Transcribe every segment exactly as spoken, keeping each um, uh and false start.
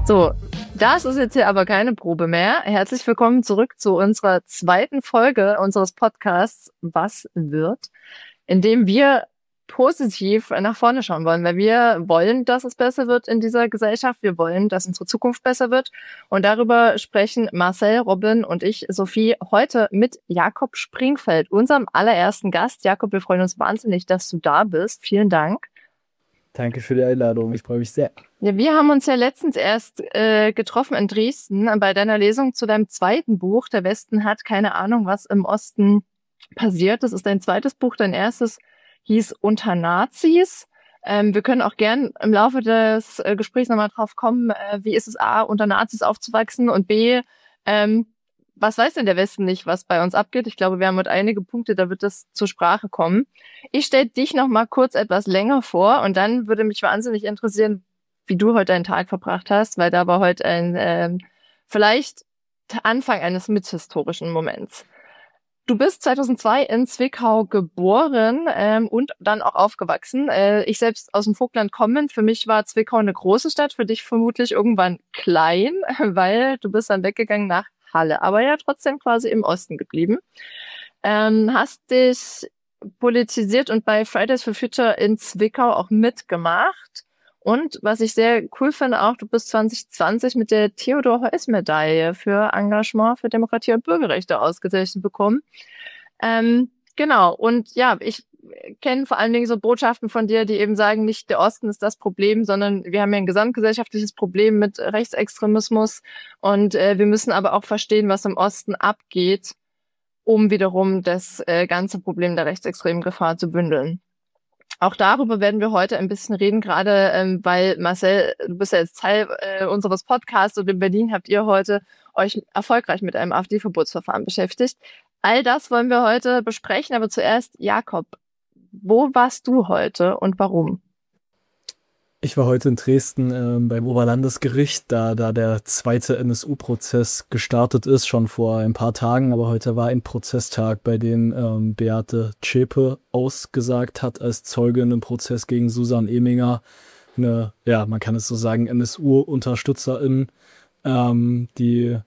So, das ist jetzt hier aber keine Probe mehr. Herzlich willkommen zurück zu unserer zweiten Folge unseres Podcasts Was wird?, in dem wir positiv nach vorne schauen wollen, weil wir wollen, dass es besser wird in dieser Gesellschaft. Wir wollen, dass unsere Zukunft besser wird. Und darüber sprechen Marcel, Robin und ich, Sophie, heute mit Jakob Springfeld, unserem allerersten Gast. Jakob, wir freuen uns wahnsinnig, dass du da bist. Vielen Dank. Danke für die Einladung, ich freue mich sehr. Ja, wir haben uns ja letztens erst äh, getroffen in Dresden bei deiner Lesung zu deinem zweiten Buch. Der Westen hat keine Ahnung, was im Osten passiert. Das ist dein zweites Buch. Dein erstes hieß Unter Nazis. Ähm, wir können auch gern im Laufe des äh, Gesprächs nochmal drauf kommen, äh, wie ist es A, unter Nazis aufzuwachsen, und B, ähm, was weiß denn der Westen nicht, was bei uns abgeht? Ich glaube, wir haben heute einige Punkte, da wird das zur Sprache kommen. Ich stelle dich noch mal kurz etwas länger vor und dann würde mich wahnsinnig interessieren, wie du heute deinen Tag verbracht hast, weil da war heute ein ähm, vielleicht Anfang eines mithistorischen Moments. Du bist zweitausendzwei in Zwickau geboren ähm, und dann auch aufgewachsen. Äh, ich selbst aus dem Vogtland kommend. Für mich war Zwickau eine große Stadt, für dich vermutlich irgendwann klein, weil du bist dann weggegangen nach Halle, aber ja trotzdem quasi im Osten geblieben. Ähm, hast dich politisiert und bei Fridays for Future in Zwickau auch mitgemacht. Und was ich sehr cool finde auch, du bist zwanzig zwanzig mit der Theodor-Heuss-Medaille für Engagement für Demokratie und Bürgerrechte ausgezeichnet bekommen. Ähm, genau, und ja, ich kenne vor allen Dingen so Botschaften von dir, die eben sagen, nicht der Osten ist das Problem, sondern wir haben ja ein gesamtgesellschaftliches Problem mit Rechtsextremismus und äh, wir müssen aber auch verstehen, was im Osten abgeht, um wiederum das äh, ganze Problem der rechtsextremen Gefahr zu bündeln. Auch darüber werden wir heute ein bisschen reden, gerade ähm, weil, Marcel, du bist ja jetzt Teil äh, unseres Podcasts und in Berlin habt ihr heute euch erfolgreich mit einem AfD-Verbotsverfahren beschäftigt. All das wollen wir heute besprechen, aber zuerst, Jakob, wo warst du heute und warum? Ich war heute in Dresden äh, beim Oberlandesgericht, da, da der zweite N S U-Prozess gestartet ist, schon vor ein paar Tagen. Aber heute war ein Prozesstag, bei dem ähm, Beate Zschäpe ausgesagt hat als Zeugin im Prozess gegen Susan Eminger. Eine, ja, man kann es so sagen, N S U-Unterstützerin, ähm, die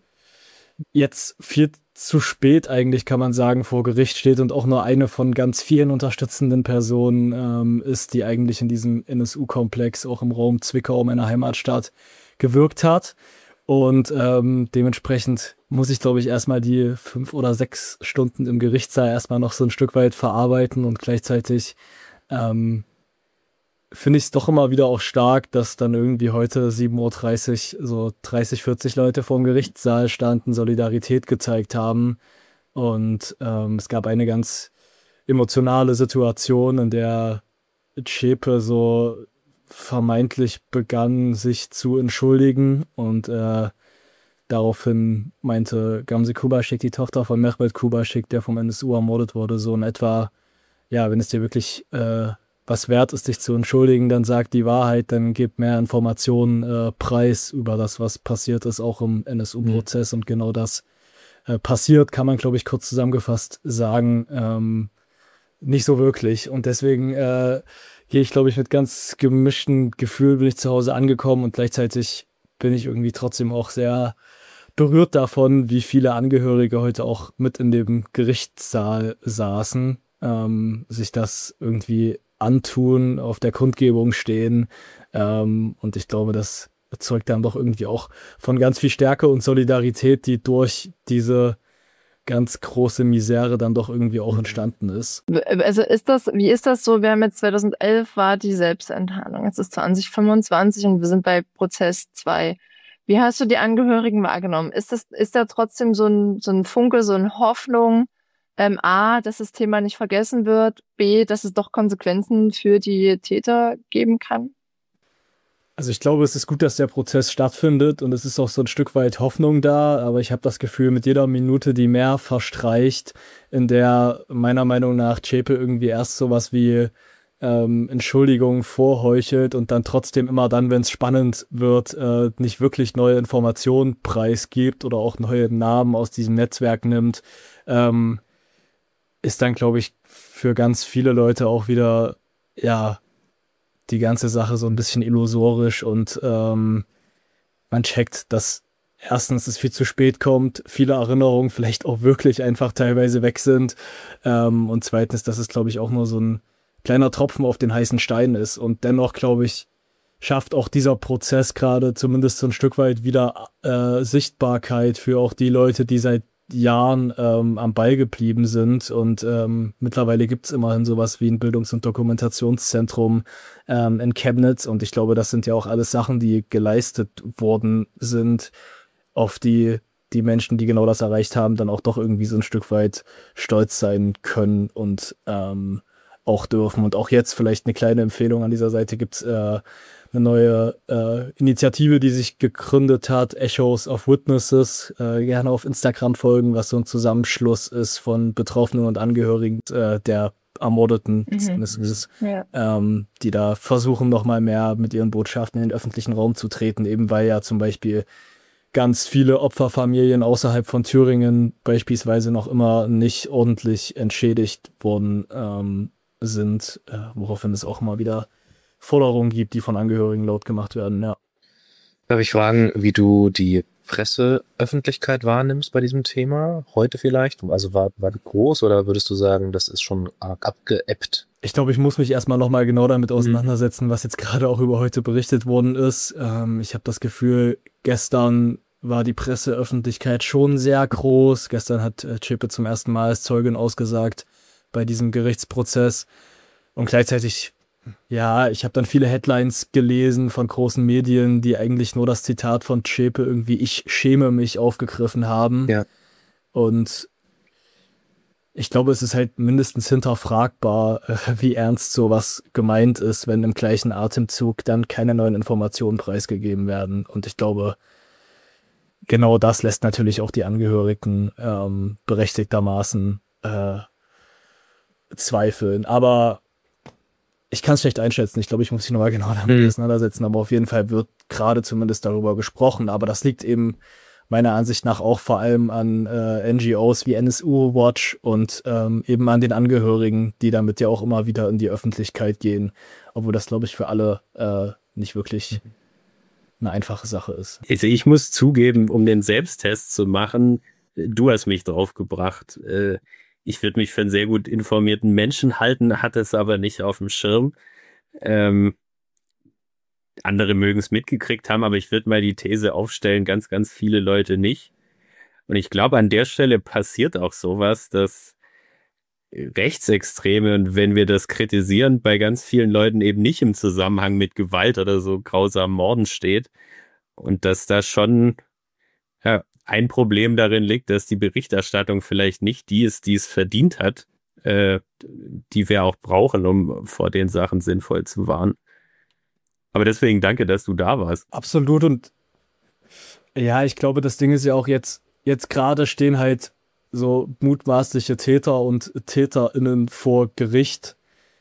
jetzt viel zu spät eigentlich, kann man sagen, vor Gericht steht und auch nur eine von ganz vielen unterstützenden Personen ähm, ist, die eigentlich in diesem N S U-Komplex auch im Raum Zwickau, meiner Heimatstadt, gewirkt hat. Und ähm, dementsprechend muss ich, glaube ich, erstmal die fünf oder sechs Stunden im Gerichtssaal erstmal noch so ein Stück weit verarbeiten und gleichzeitig ähm, finde ich es doch immer wieder auch stark, dass dann irgendwie heute sieben Uhr dreißig so dreißig, vierzig Leute vorm Gerichtssaal standen, Solidarität gezeigt haben. Und ähm, es gab eine ganz emotionale Situation, in der Zschäpe so vermeintlich begann, sich zu entschuldigen. Und äh, daraufhin meinte Gamze Kubaschik, die Tochter von Mehmet Kubaschik, der vom N S U ermordet wurde, so in etwa, ja, wenn es dir wirklich äh, was wert ist, dich zu entschuldigen, dann sag die Wahrheit, dann gib mehr Informationen äh, preis über das, was passiert ist, auch im N S U-Prozess. Mhm. Und genau das äh, passiert, kann man, glaube ich, kurz zusammengefasst sagen, ähm, nicht so wirklich. Und deswegen äh, gehe ich, glaube ich, mit ganz gemischten Gefühlen bin ich zu Hause angekommen und gleichzeitig bin ich irgendwie trotzdem auch sehr berührt davon, wie viele Angehörige heute auch mit in dem Gerichtssaal saßen, ähm, sich das irgendwie antun, auf der Kundgebung stehen. Ähm, und ich glaube, das zeugt dann doch irgendwie auch von ganz viel Stärke und Solidarität, die durch diese ganz große Misere dann doch irgendwie auch entstanden ist. Also ist das, wie ist das so? Wir haben jetzt zweitausendelf war die Selbstenttarnung. Jetzt ist zwanzig fünfundzwanzig und wir sind bei Prozess zwei. Wie hast du die Angehörigen wahrgenommen? Ist das, ist da trotzdem so ein, so ein Funke, so eine Hoffnung, Ähm, A, dass das Thema nicht vergessen wird, B, dass es doch Konsequenzen für die Täter geben kann? Also ich glaube, es ist gut, dass der Prozess stattfindet und es ist auch so ein Stück weit Hoffnung da, aber ich habe das Gefühl, mit jeder Minute, die mehr verstreicht, in der meiner Meinung nach Zschäpe irgendwie erst sowas wie ähm, Entschuldigung vorheuchelt und dann trotzdem immer dann, wenn es spannend wird, äh, nicht wirklich neue Informationen preisgibt oder auch neue Namen aus diesem Netzwerk nimmt, ähm, ist dann, glaube ich, für ganz viele Leute auch wieder, ja, die ganze Sache so ein bisschen illusorisch und ähm, man checkt, dass erstens es viel zu spät kommt, viele Erinnerungen vielleicht auch wirklich einfach teilweise weg sind. Ähm, und zweitens, dass es, glaube ich, auch nur so ein kleiner Tropfen auf den heißen Stein ist. Und dennoch, glaube ich, schafft auch dieser Prozess gerade zumindest so ein Stück weit wieder äh, Sichtbarkeit für auch die Leute, die seit Jahren ähm, am Ball geblieben sind. Und ähm, mittlerweile gibt es immerhin sowas wie ein Bildungs- und Dokumentationszentrum ähm, in Chemnitz. Und ich glaube, das sind ja auch alles Sachen, die geleistet worden sind, auf die die Menschen, die genau das erreicht haben, dann auch doch irgendwie so ein Stück weit stolz sein können und ähm, auch dürfen. Und auch jetzt vielleicht eine kleine Empfehlung an dieser Seite gibt es äh, eine neue äh, Initiative, die sich gegründet hat, Echoes of Witnesses. Äh, gerne auf Instagram folgen, was so ein Zusammenschluss ist von Betroffenen und Angehörigen äh, der Ermordeten des Mhm. N S Us, Ja. ähm, die da versuchen, nochmal mehr mit ihren Botschaften in den öffentlichen Raum zu treten, eben weil ja zum Beispiel ganz viele Opferfamilien außerhalb von Thüringen beispielsweise noch immer nicht ordentlich entschädigt worden ähm, sind, äh, woraufhin es auch immer wieder Forderungen gibt, die von Angehörigen laut gemacht werden, ja. Darf ich fragen, wie du die Presseöffentlichkeit wahrnimmst bei diesem Thema? Heute vielleicht? Also war, war die groß oder würdest du sagen, das ist schon arg abgeebbt? Ich glaube, ich muss mich erstmal nochmal genau damit auseinandersetzen, was jetzt gerade auch über heute berichtet worden ist. Ähm, ich habe das Gefühl, gestern war die Presseöffentlichkeit schon sehr groß. Gestern hat äh, Zschäpe zum ersten Mal als Zeugin ausgesagt bei diesem Gerichtsprozess. Und gleichzeitig, ja, ich habe dann viele Headlines gelesen von großen Medien, die eigentlich nur das Zitat von Zschäpe irgendwie "Ich schäme mich" aufgegriffen haben. Ja. Und ich glaube, es ist halt mindestens hinterfragbar, äh, wie ernst sowas gemeint ist, wenn im gleichen Atemzug dann keine neuen Informationen preisgegeben werden. Und ich glaube, genau das lässt natürlich auch die Angehörigen ähm, berechtigtermaßen äh, zweifeln. Aber ich kann es schlecht einschätzen. Ich glaube, ich muss mich nochmal genau damit Mhm. auseinandersetzen. Aber auf jeden Fall wird gerade zumindest darüber gesprochen. Aber das liegt eben meiner Ansicht nach auch vor allem an äh, N G Os wie N S U Watch und ähm, eben an den Angehörigen, die damit ja auch immer wieder in die Öffentlichkeit gehen. Obwohl das, glaube ich, für alle äh, nicht wirklich eine einfache Sache ist. Also ich muss zugeben, um den Selbsttest zu machen, du hast mich draufgebracht. Äh, Ich würde mich für einen sehr gut informierten Menschen halten, hatte es aber nicht auf dem Schirm. Ähm, andere mögen es mitgekriegt haben, aber ich würde mal die These aufstellen, ganz, ganz viele Leute nicht. Und ich glaube, an der Stelle passiert auch sowas, dass Rechtsextreme, und wenn wir das kritisieren, bei ganz vielen Leuten eben nicht im Zusammenhang mit Gewalt oder so grausamen Morden steht. Und dass da schon ja, ein Problem darin liegt, dass die Berichterstattung vielleicht nicht die ist, die es verdient hat, äh, die wir auch brauchen, um vor den Sachen sinnvoll zu warnen. Aber deswegen danke, dass du da warst. Absolut. Und ja, ich glaube, das Ding ist ja auch jetzt, jetzt gerade stehen halt so mutmaßliche Täter und TäterInnen vor Gericht.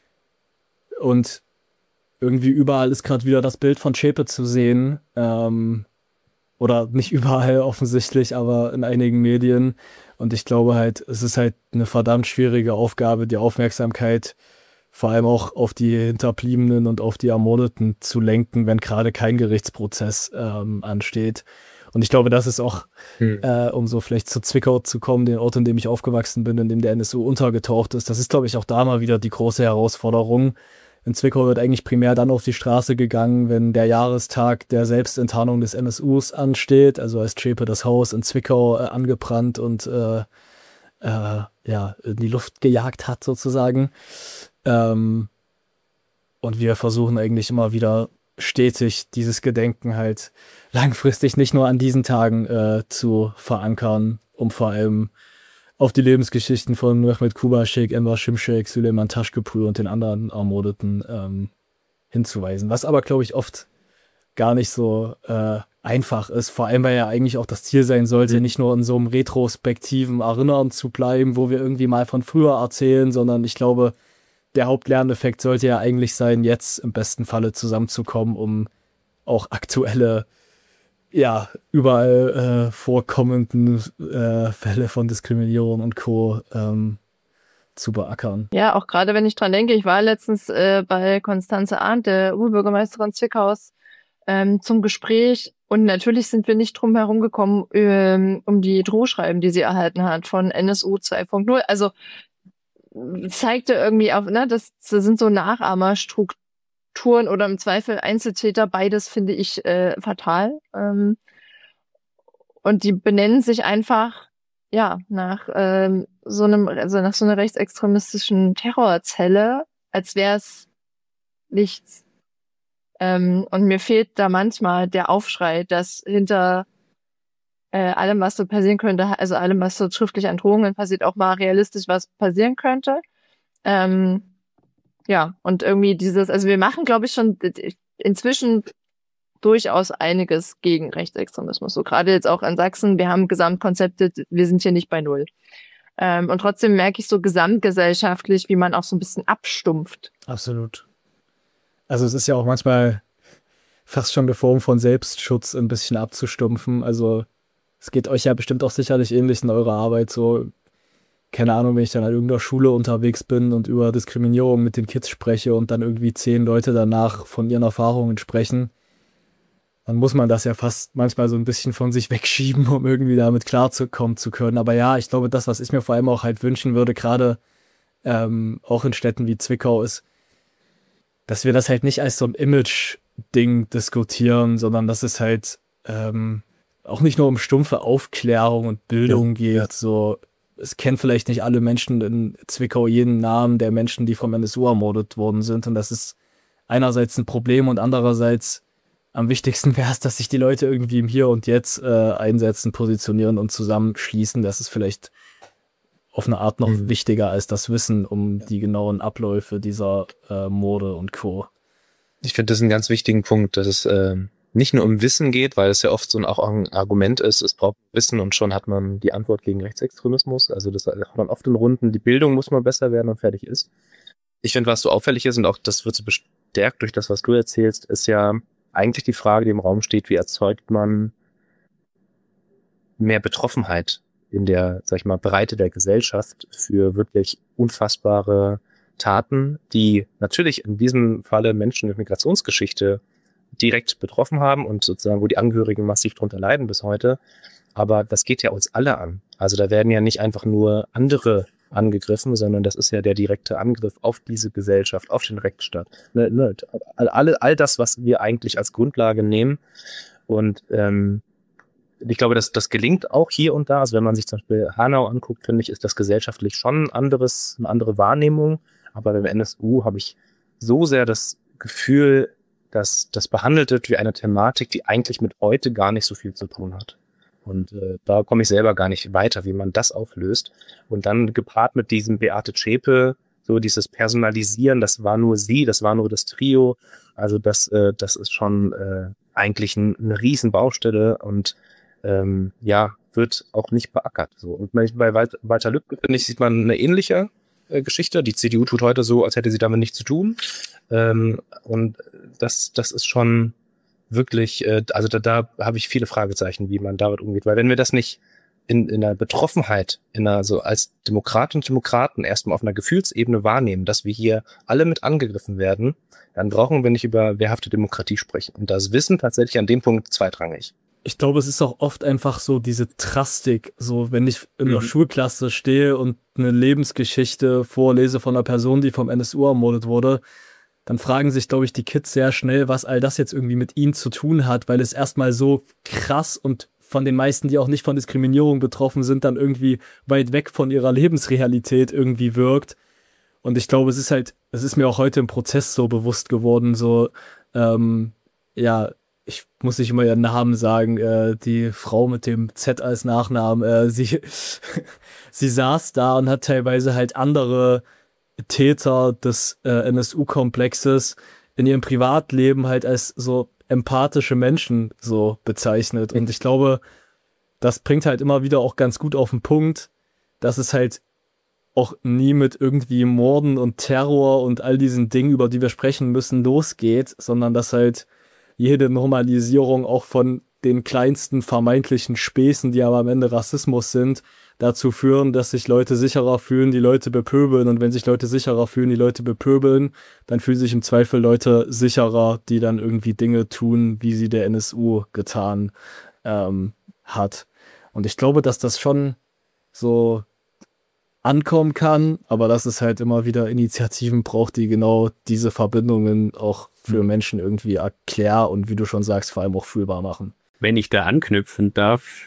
Und irgendwie überall ist gerade wieder das Bild von Zschäpe zu sehen. Ähm, oder nicht überall offensichtlich, aber in einigen Medien. Und ich glaube halt, es ist halt eine verdammt schwierige Aufgabe, die Aufmerksamkeit vor allem auch auf die Hinterbliebenen und auf die Ermordeten zu lenken, wenn gerade kein Gerichtsprozess ähm, ansteht. Und ich glaube, das ist auch, hm. äh, um so vielleicht zu Zwickau zu kommen, den Ort, in dem ich aufgewachsen bin, in dem der N S U untergetaucht ist. Das ist, glaube ich, auch da mal wieder die große Herausforderung. In Zwickau wird eigentlich primär dann auf die Straße gegangen, wenn der Jahrestag der Selbstenttarnung des N S Us ansteht. Also als Zschäpe das Haus in Zwickau äh, angebrannt und äh, äh, ja, in die Luft gejagt hat sozusagen. Ähm, und wir versuchen eigentlich immer wieder stetig dieses Gedenken halt langfristig nicht nur an diesen Tagen äh, zu verankern, um vor allem auf die Lebensgeschichten von Mehmet Kubaschik, Enver Şimşek, Süleyman Taşköprü und den anderen Ermordeten ähm, hinzuweisen. Was aber, glaube ich, oft gar nicht so äh, einfach ist. Vor allem, weil ja eigentlich auch das Ziel sein sollte, mhm. nicht nur in so einem retrospektiven Erinnern zu bleiben, wo wir irgendwie mal von früher erzählen, sondern ich glaube, der Hauptlerneffekt sollte ja eigentlich sein, jetzt im besten Falle zusammenzukommen, um auch aktuelle, ja, überall äh, vorkommenden äh, Fälle von Diskriminierung und Co. Ähm, zu beackern. Ja, auch gerade wenn ich dran denke, ich war letztens äh, bei Konstanze Arndt, der Oberbürgermeisterin Zwickaus, ähm, zum Gespräch. Und natürlich sind wir nicht drum herum gekommen, ähm, um die Drohschreiben, die sie erhalten hat von N S U zwei Punkt null. Also zeigte irgendwie auf, ne, das, das sind so Nachahmerstrukturen oder im Zweifel Einzeltäter. Beides finde ich äh, fatal. Ähm, und die benennen sich einfach ja nach ähm, so einem, also nach so einer rechtsextremistischen Terrorzelle, als wäre es nichts. Ähm, und mir fehlt da manchmal der Aufschrei, dass hinter äh, allem, was so passieren könnte, also allem, was so schriftlich an Drohungen passiert, auch mal realistisch was passieren könnte. Ähm, ja, und irgendwie dieses, also wir machen, glaube ich, schon inzwischen durchaus einiges gegen Rechtsextremismus. So gerade jetzt auch in Sachsen, wir haben Gesamtkonzepte, wir sind hier nicht bei Null. Ähm, und trotzdem merke ich so gesamtgesellschaftlich, wie man auch so ein bisschen abstumpft. Absolut. Also es ist ja auch manchmal fast schon eine Form von Selbstschutz, ein bisschen abzustumpfen. Also es geht euch ja bestimmt auch sicherlich ähnlich in eurer Arbeit. So, keine Ahnung, wenn ich dann an irgendeiner Schule unterwegs bin und über Diskriminierung mit den Kids spreche und dann irgendwie zehn Leute danach von ihren Erfahrungen sprechen, dann muss man das ja fast manchmal so ein bisschen von sich wegschieben, um irgendwie damit klarzukommen zu können. Aber ja, ich glaube, das, was ich mir vor allem auch halt wünschen würde, gerade ähm, auch in Städten wie Zwickau, ist, dass wir das halt nicht als so ein Image-Ding diskutieren, sondern dass es halt ähm, auch nicht nur um stumpfe Aufklärung und Bildung ja, geht. Ja. So, es kennen vielleicht nicht alle Menschen in Zwickau jeden Namen der Menschen, die vom N S U ermordet worden sind. Und das ist einerseits ein Problem und andererseits am wichtigsten wäre es, dass sich die Leute irgendwie im Hier und Jetzt äh, einsetzen, positionieren und zusammenschließen. Das ist vielleicht auf eine Art noch mhm. wichtiger als das Wissen um ja. die genauen Abläufe dieser äh, Morde und Co. Ich finde das einen ganz wichtigen Punkt, dass es äh, nicht nur um Wissen geht, weil es ja oft so ein, auch ein Argument ist, es braucht Wissen und schon hat man die Antwort gegen Rechtsextremismus. Also das hat man oft in Runden, die Bildung muss mal besser werden und fertig ist. Ich finde, was so auffällig ist und auch das wird so bestärkt durch das, was du erzählst, ist ja eigentlich die Frage, die im Raum steht, wie erzeugt man mehr Betroffenheit in der, sag ich mal, Breite der Gesellschaft für wirklich unfassbare Taten, die natürlich in diesem Falle Menschen mit Migrationsgeschichte direkt betroffen haben und sozusagen, wo die Angehörigen massiv drunter leiden bis heute. Aber das geht ja uns alle an. Also da werden ja nicht einfach nur andere angegriffen, sondern das ist ja der direkte Angriff auf diese Gesellschaft, auf den Rechtsstaat. Ne, ne, all, all das, was wir eigentlich als Grundlage nehmen. Und ähm, ich glaube, dass das gelingt auch hier und da. Also wenn man sich zum Beispiel Hanau anguckt, finde ich, ist das gesellschaftlich schon ein anderes, eine andere Wahrnehmung. Aber beim N S U habe ich so sehr das Gefühl, dass das behandelt wird wie eine Thematik, die eigentlich mit heute gar nicht so viel zu tun hat. Und äh, da komme ich selber gar nicht weiter, wie man das auflöst. Und dann gepaart mit diesem Beate Zschäpe, so dieses Personalisieren, das war nur sie, das war nur das Trio. Also das, äh, das ist schon äh, eigentlich ein, eine riesen Baustelle und ähm, ja, wird auch nicht beackert. So. Und bei Walter Lübcke, finde ich, sieht man eine ähnliche äh, Geschichte. Die C D U tut heute so, als hätte sie damit nichts zu tun. Ähm, und das, das ist schon wirklich, äh, also da, da habe ich viele Fragezeichen, wie man damit umgeht. Weil wenn wir das nicht in, in der Betroffenheit, in einer, so als Demokratinnen und Demokraten erstmal auf einer Gefühlsebene wahrnehmen, dass wir hier alle mit angegriffen werden, dann brauchen wir nicht über wehrhafte Demokratie sprechen. Und das Wissen tatsächlich an dem Punkt zweitrangig. Ich glaube, es ist auch oft einfach so diese Drastik, so wenn ich in der mhm. Schulklasse stehe und eine Lebensgeschichte vorlese von einer Person, die vom N S U ermordet wurde, dann fragen sich, glaube ich, die Kids sehr schnell, was all das jetzt irgendwie mit ihnen zu tun hat, weil es erstmal so krass und von den meisten, die auch nicht von Diskriminierung betroffen sind, dann irgendwie weit weg von ihrer Lebensrealität irgendwie wirkt. Und ich glaube, es ist halt, es ist mir auch heute im Prozess so bewusst geworden, so, ähm, ja, ich muss nicht immer ihren Namen sagen, äh, die Frau mit dem Z als Nachnamen, äh, sie, sie saß da und hat teilweise halt andere Täter des äh, N S U-Komplexes in ihrem Privatleben halt als so empathische Menschen so bezeichnet. Und ich glaube, das bringt halt immer wieder auch ganz gut auf den Punkt, dass es halt auch nie mit irgendwie Morden und Terror und all diesen Dingen, über die wir sprechen müssen, losgeht, sondern dass halt jede Normalisierung auch von den kleinsten vermeintlichen Späßen, die aber am Ende Rassismus sind, dazu führen, dass sich Leute sicherer fühlen, die Leute bepöbeln. Und wenn sich Leute sicherer fühlen, die Leute bepöbeln, dann fühlen sich im Zweifel Leute sicherer, die dann irgendwie Dinge tun, wie sie der N S U getan ähm, hat. Und ich glaube, dass das schon so ankommen kann, aber dass es halt immer wieder Initiativen braucht, die genau diese Verbindungen auch für Menschen irgendwie erklären und, wie du schon sagst, vor allem auch fühlbar machen. Wenn ich da anknüpfen darf,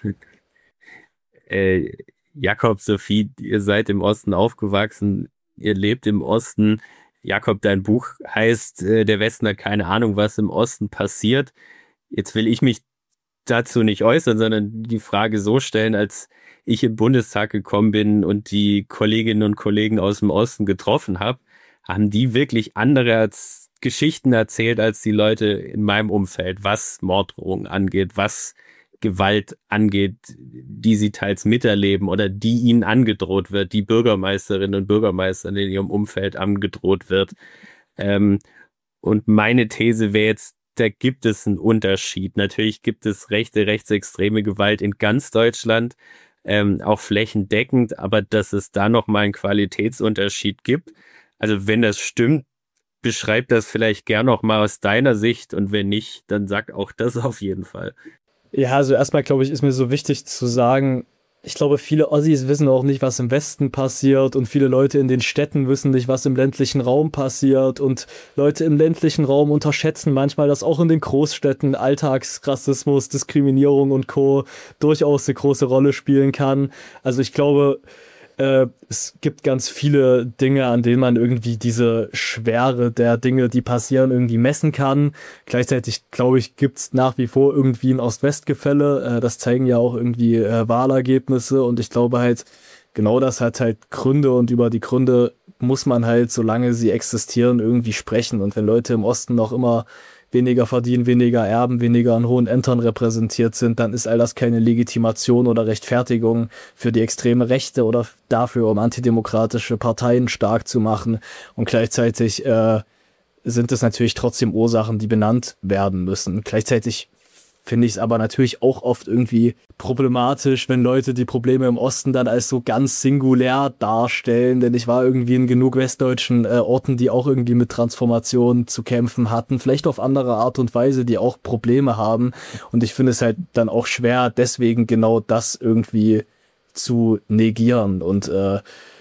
äh, Jakob, Sophie, ihr seid im Osten aufgewachsen, ihr lebt im Osten. Jakob, dein Buch heißt, äh, der Westen hat keine Ahnung, was im Osten passiert. Jetzt will ich mich dazu nicht äußern, sondern die Frage so stellen, als ich im Bundestag gekommen bin und die Kolleginnen und Kollegen aus dem Osten getroffen habe, haben die wirklich andere als Geschichten erzählt als die Leute in meinem Umfeld, was Morddrohungen angeht, was Gewalt angeht, die sie teils miterleben oder die ihnen angedroht wird, die Bürgermeisterinnen und Bürgermeister in ihrem Umfeld angedroht wird. Ähm, und meine These wäre jetzt, da gibt es einen Unterschied. Natürlich gibt es rechte, rechtsextreme Gewalt in ganz Deutschland, ähm, auch flächendeckend, aber dass es da nochmal einen Qualitätsunterschied gibt. Also wenn das stimmt, beschreib das vielleicht gern nochmal aus deiner Sicht und wenn nicht, dann sag auch das auf jeden Fall. Ja, also erstmal, glaube ich, ist mir so wichtig zu sagen, ich glaube, viele Ossis wissen auch nicht, was im Westen passiert und viele Leute in den Städten wissen nicht, was im ländlichen Raum passiert und Leute im ländlichen Raum unterschätzen manchmal, dass auch in den Großstädten Alltagsrassismus, Diskriminierung und Co. durchaus eine große Rolle spielen kann. Also ich glaube, äh, es gibt ganz viele Dinge, an denen man irgendwie diese Schwere der Dinge, die passieren, irgendwie messen kann. Gleichzeitig, glaube ich, gibt es nach wie vor irgendwie ein Ost-West-Gefälle. Äh, das zeigen ja auch irgendwie äh, Wahlergebnisse und ich glaube halt, genau das hat halt Gründe und über die Gründe muss man halt, solange sie existieren, irgendwie sprechen. Und wenn Leute im Osten noch immer weniger verdienen, weniger erben, weniger an hohen Ämtern repräsentiert sind, dann ist all das keine Legitimation oder Rechtfertigung für die extreme Rechte oder dafür, um antidemokratische Parteien stark zu machen. Und gleichzeitig äh, sind es natürlich trotzdem Ursachen, die benannt werden müssen. Gleichzeitig finde ich es aber natürlich auch oft irgendwie problematisch, wenn Leute die Probleme im Osten dann als so ganz singulär darstellen, denn ich war irgendwie in genug westdeutschen äh, Orten, die auch irgendwie mit Transformation zu kämpfen hatten, vielleicht auf andere Art und Weise, die auch Probleme haben und ich finde es halt dann auch schwer, deswegen genau das irgendwie zu negieren und äh,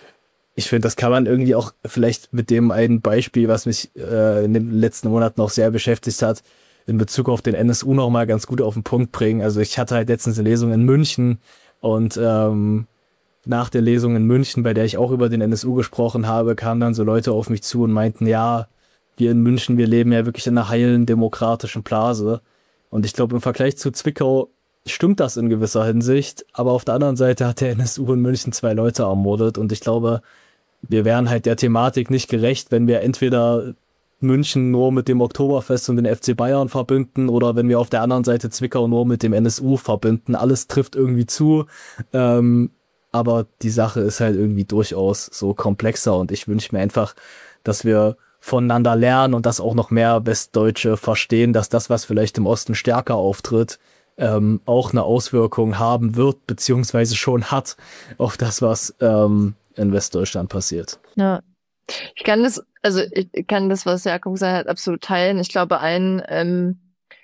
ich finde, das kann man irgendwie auch vielleicht mit dem einen Beispiel, was mich äh, in den letzten Monaten noch sehr beschäftigt hat, in Bezug auf den N S U nochmal ganz gut auf den Punkt bringen. Also ich hatte halt letztens eine Lesung in München und ähm, nach der Lesung in München, bei der ich auch über den N S U gesprochen habe, kamen dann so Leute auf mich zu und meinten, ja, wir in München, wir leben ja wirklich in einer heilen demokratischen Blase. Und ich glaube, im Vergleich zu Zwickau stimmt das in gewisser Hinsicht, aber auf der anderen Seite hat der N S U in München zwei Leute ermordet und ich glaube, wir wären halt der Thematik nicht gerecht, wenn wir entweder München nur mit dem Oktoberfest und den F C Bayern verbinden oder wenn wir auf der anderen Seite Zwickau nur mit dem N S U verbinden. Alles trifft irgendwie zu, ähm, aber die Sache ist halt irgendwie durchaus so komplexer und ich wünsche mir einfach, dass wir voneinander lernen und dass auch noch mehr Westdeutsche verstehen, dass das, was vielleicht im Osten stärker auftritt, ähm, auch eine Auswirkung haben wird, beziehungsweise schon hat auf das, was ähm, in Westdeutschland passiert. Ja, ich kann das, also ich kann das, was Jakob gesagt hat, absolut teilen. Ich glaube, ein ähm,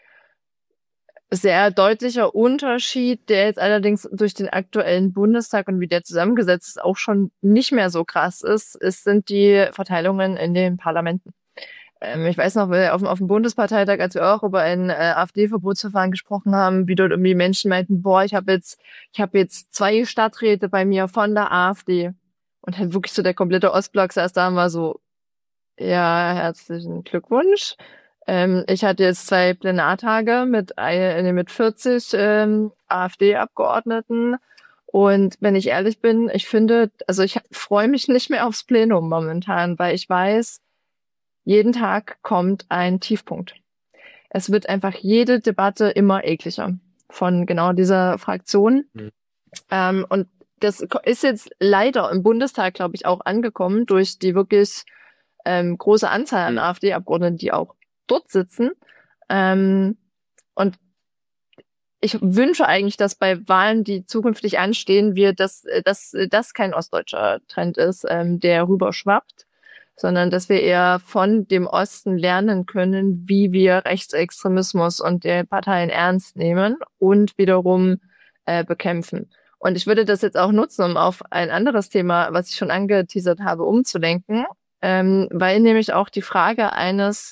sehr deutlicher Unterschied, der jetzt allerdings durch den aktuellen Bundestag und wie der zusammengesetzt ist, auch schon nicht mehr so krass ist, ist sind die Verteilungen in den Parlamenten. Ähm, ich weiß noch, auf, auf dem Bundesparteitag, als wir auch über ein äh, AfD-Verbotsverfahren gesprochen haben, wie dort irgendwie Menschen meinten, boah, ich habe jetzt, ich habe jetzt zwei Stadträte bei mir von der AfD. Und halt wirklich so der komplette Ostblock saß da und war so, ja, herzlichen Glückwunsch. Ähm, ich hatte jetzt zwei Plenartage mit, ein, mit vierzig ähm, AfD-Abgeordneten. Und wenn ich ehrlich bin, ich finde, also ich freue mich nicht mehr aufs Plenum momentan, weil ich weiß, jeden Tag kommt ein Tiefpunkt. Es wird einfach jede Debatte immer ekliger von genau dieser Fraktion. Mhm. Ähm, und das ist jetzt leider im Bundestag, glaube ich, auch angekommen durch die wirklich ähm, große Anzahl an AfD-Abgeordneten, die auch dort sitzen. Ähm, und ich wünsche eigentlich, dass bei Wahlen, die zukünftig anstehen, wir, dass, dass das kein ostdeutscher Trend ist, ähm, der rüberschwappt, sondern dass wir eher von dem Osten lernen können, wie wir Rechtsextremismus und die Parteien ernst nehmen und wiederum äh, bekämpfen. Und ich würde das jetzt auch nutzen, um auf ein anderes Thema, was ich schon angeteasert habe, umzulenken, ähm, weil nämlich auch die Frage eines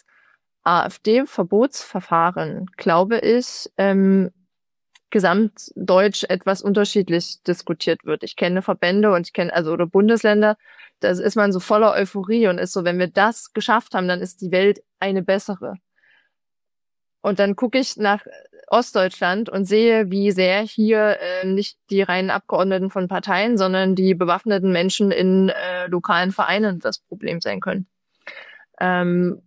AfD-Verbotsverfahren, glaube ich, ähm, gesamtdeutsch etwas unterschiedlich diskutiert wird. Ich kenne Verbände und ich kenne, also oder Bundesländer, da ist man so voller Euphorie und ist so, wenn wir das geschafft haben, dann ist die Welt eine bessere. Und dann gucke ich nach Ostdeutschland und sehe, wie sehr hier äh, nicht die reinen Abgeordneten von Parteien, sondern die bewaffneten Menschen in äh, lokalen Vereinen das Problem sein können. Ähm,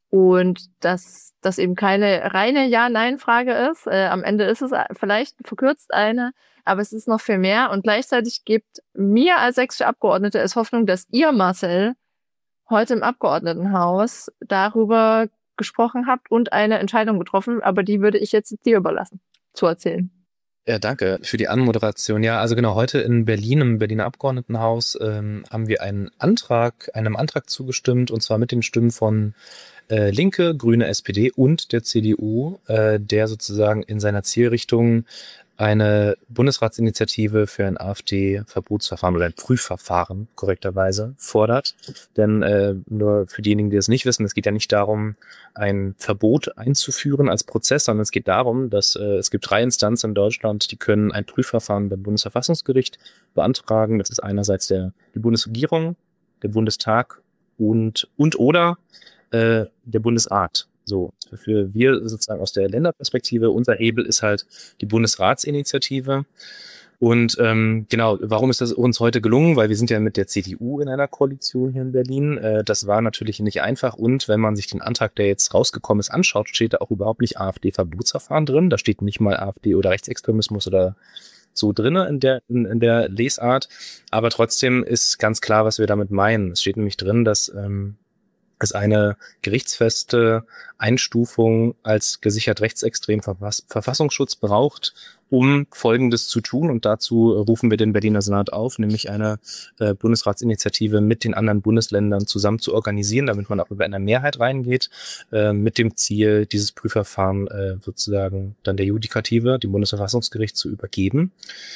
und dass das eben keine reine Ja-Nein-Frage ist. Äh, am Ende ist es vielleicht verkürzt eine, aber es ist noch viel mehr. Und gleichzeitig gibt mir als sächsische Abgeordnete es Hoffnung, dass ihr, Marcel, heute im Abgeordnetenhaus darüber gesprochen habt und eine Entscheidung getroffen, aber die würde ich jetzt dir überlassen, zu erzählen. Ja, danke für die Anmoderation. Ja, also genau, heute in Berlin, im Berliner Abgeordnetenhaus, ähm, haben wir einen Antrag, einem Antrag zugestimmt, und zwar mit den Stimmen von äh, Linke, Grüne, S P D und der C D U, äh, der sozusagen in seiner Zielrichtung eine Bundesratsinitiative für ein AfD-Verbotsverfahren oder ein Prüfverfahren korrekterweise fordert. Denn äh, nur für diejenigen, die das nicht wissen, es geht ja nicht darum, ein Verbot einzuführen als Prozess, sondern es geht darum, dass äh, es gibt drei Instanzen in Deutschland, die können ein Prüfverfahren beim Bundesverfassungsgericht beantragen. Das ist einerseits der die Bundesregierung, der Bundestag und und oder äh, der Bundesrat. So, für wir sozusagen aus der Länderperspektive, unser Hebel ist halt die Bundesratsinitiative. Und ähm, genau, warum ist das uns heute gelungen? Weil wir sind ja mit der C D U in einer Koalition hier in Berlin. Äh, das war natürlich nicht einfach. Und wenn man sich den Antrag, der jetzt rausgekommen ist, anschaut, steht da auch überhaupt nicht AfD-Verbotsverfahren drin. Da steht nicht mal AfD oder Rechtsextremismus oder so drinne in der in, in der Lesart. Aber trotzdem ist ganz klar, was wir damit meinen. Es steht nämlich drin, dass ähm, es eine gerichtsfeste Einstufung als gesichert rechtsextrem Verfass- Verfassungsschutz braucht, um Folgendes zu tun. Und dazu rufen wir den Berliner Senat auf, nämlich eine äh, Bundesratsinitiative mit den anderen Bundesländern zusammen zu organisieren, damit man auch über eine Mehrheit reingeht, äh, mit dem Ziel, dieses Prüfverfahren äh, sozusagen dann der Judikative, dem Bundesverfassungsgericht, zu übergeben.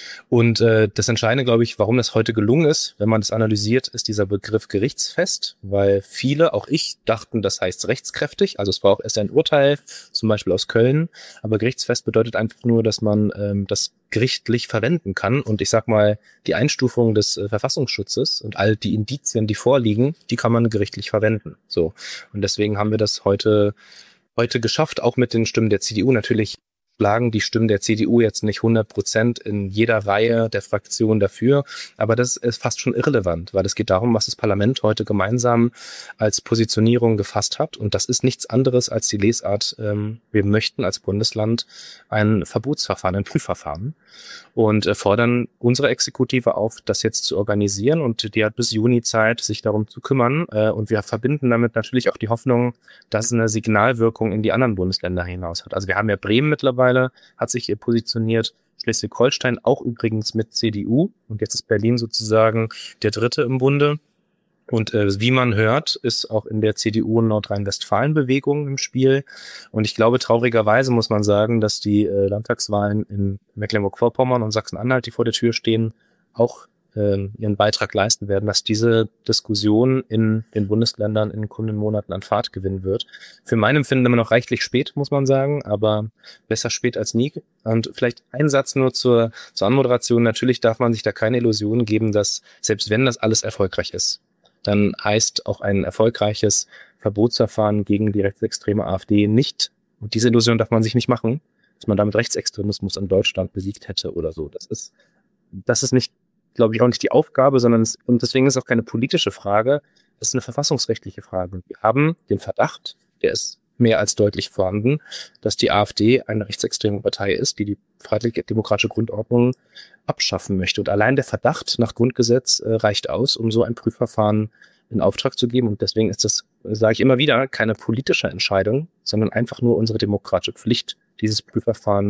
Und äh, das Entscheidende, glaube ich, warum das heute gelungen ist, wenn man das analysiert, ist dieser Begriff gerichtsfest, weil viele, auch ich, dachten, das heißt rechtskräftig. Also es war auch erst ein Urteil, zum Beispiel aus Köln, aber gerichtsfest bedeutet einfach nur, dass man ähm, das gerichtlich verwenden kann. Und ich sag mal, die Einstufung des äh, Verfassungsschutzes und all die Indizien, die vorliegen, die kann man gerichtlich verwenden. So. Und deswegen haben wir das heute, heute geschafft, auch mit den Stimmen der C D U. Natürlich schlagen die Stimmen der C D U jetzt nicht hundert Prozent in jeder Reihe der Fraktion dafür, aber das ist fast schon irrelevant, weil es geht darum, was das Parlament heute gemeinsam als Positionierung gefasst hat, und das ist nichts anderes als die Lesart, ähm, wir möchten als Bundesland ein Verbotsverfahren, ein Prüfverfahren, und äh, fordern unsere Exekutive auf, das jetzt zu organisieren, und die hat bis Juni Zeit, sich darum zu kümmern, äh, und wir verbinden damit natürlich auch die Hoffnung, dass es eine Signalwirkung in die anderen Bundesländer hinaus hat. Also wir haben ja Bremen mittlerweile, hat sich hier positioniert, Schleswig-Holstein auch übrigens mit C D U, und jetzt ist Berlin sozusagen der Dritte im Bunde. Und äh, wie man hört, ist auch in der C D U und Nordrhein-Westfalen-Bewegung im Spiel. Und ich glaube, traurigerweise muss man sagen, dass die äh, Landtagswahlen in Mecklenburg-Vorpommern und Sachsen-Anhalt, die vor der Tür stehen, auch äh, ihren Beitrag leisten werden, dass diese Diskussion in den Bundesländern in den kommenden Monaten an Fahrt gewinnen wird. Für mein Empfinden immer noch reichlich spät, muss man sagen, aber besser spät als nie. Und vielleicht ein Satz nur zur, zur Anmoderation. Natürlich darf man sich da keine Illusionen geben, dass selbst wenn das alles erfolgreich ist, dann heißt auch ein erfolgreiches Verbotsverfahren gegen die rechtsextreme AfD nicht, und diese Illusion darf man sich nicht machen, dass man damit Rechtsextremismus in Deutschland besiegt hätte oder so. Das ist, das ist nicht, glaube ich, auch nicht die Aufgabe, sondern es, und deswegen ist es auch keine politische Frage, es ist eine verfassungsrechtliche Frage. Wir haben den Verdacht, der ist mehr als deutlich vorhanden, dass die AfD eine rechtsextreme Partei ist, die die freiheitlich-demokratische Grundordnung abschaffen möchte. Und allein der Verdacht nach Grundgesetz äh, reicht aus, um so ein Prüfverfahren in Auftrag zu geben. Und deswegen ist das, sage ich immer wieder, keine politische Entscheidung, sondern einfach nur unsere demokratische Pflicht, dieses Prüfverfahren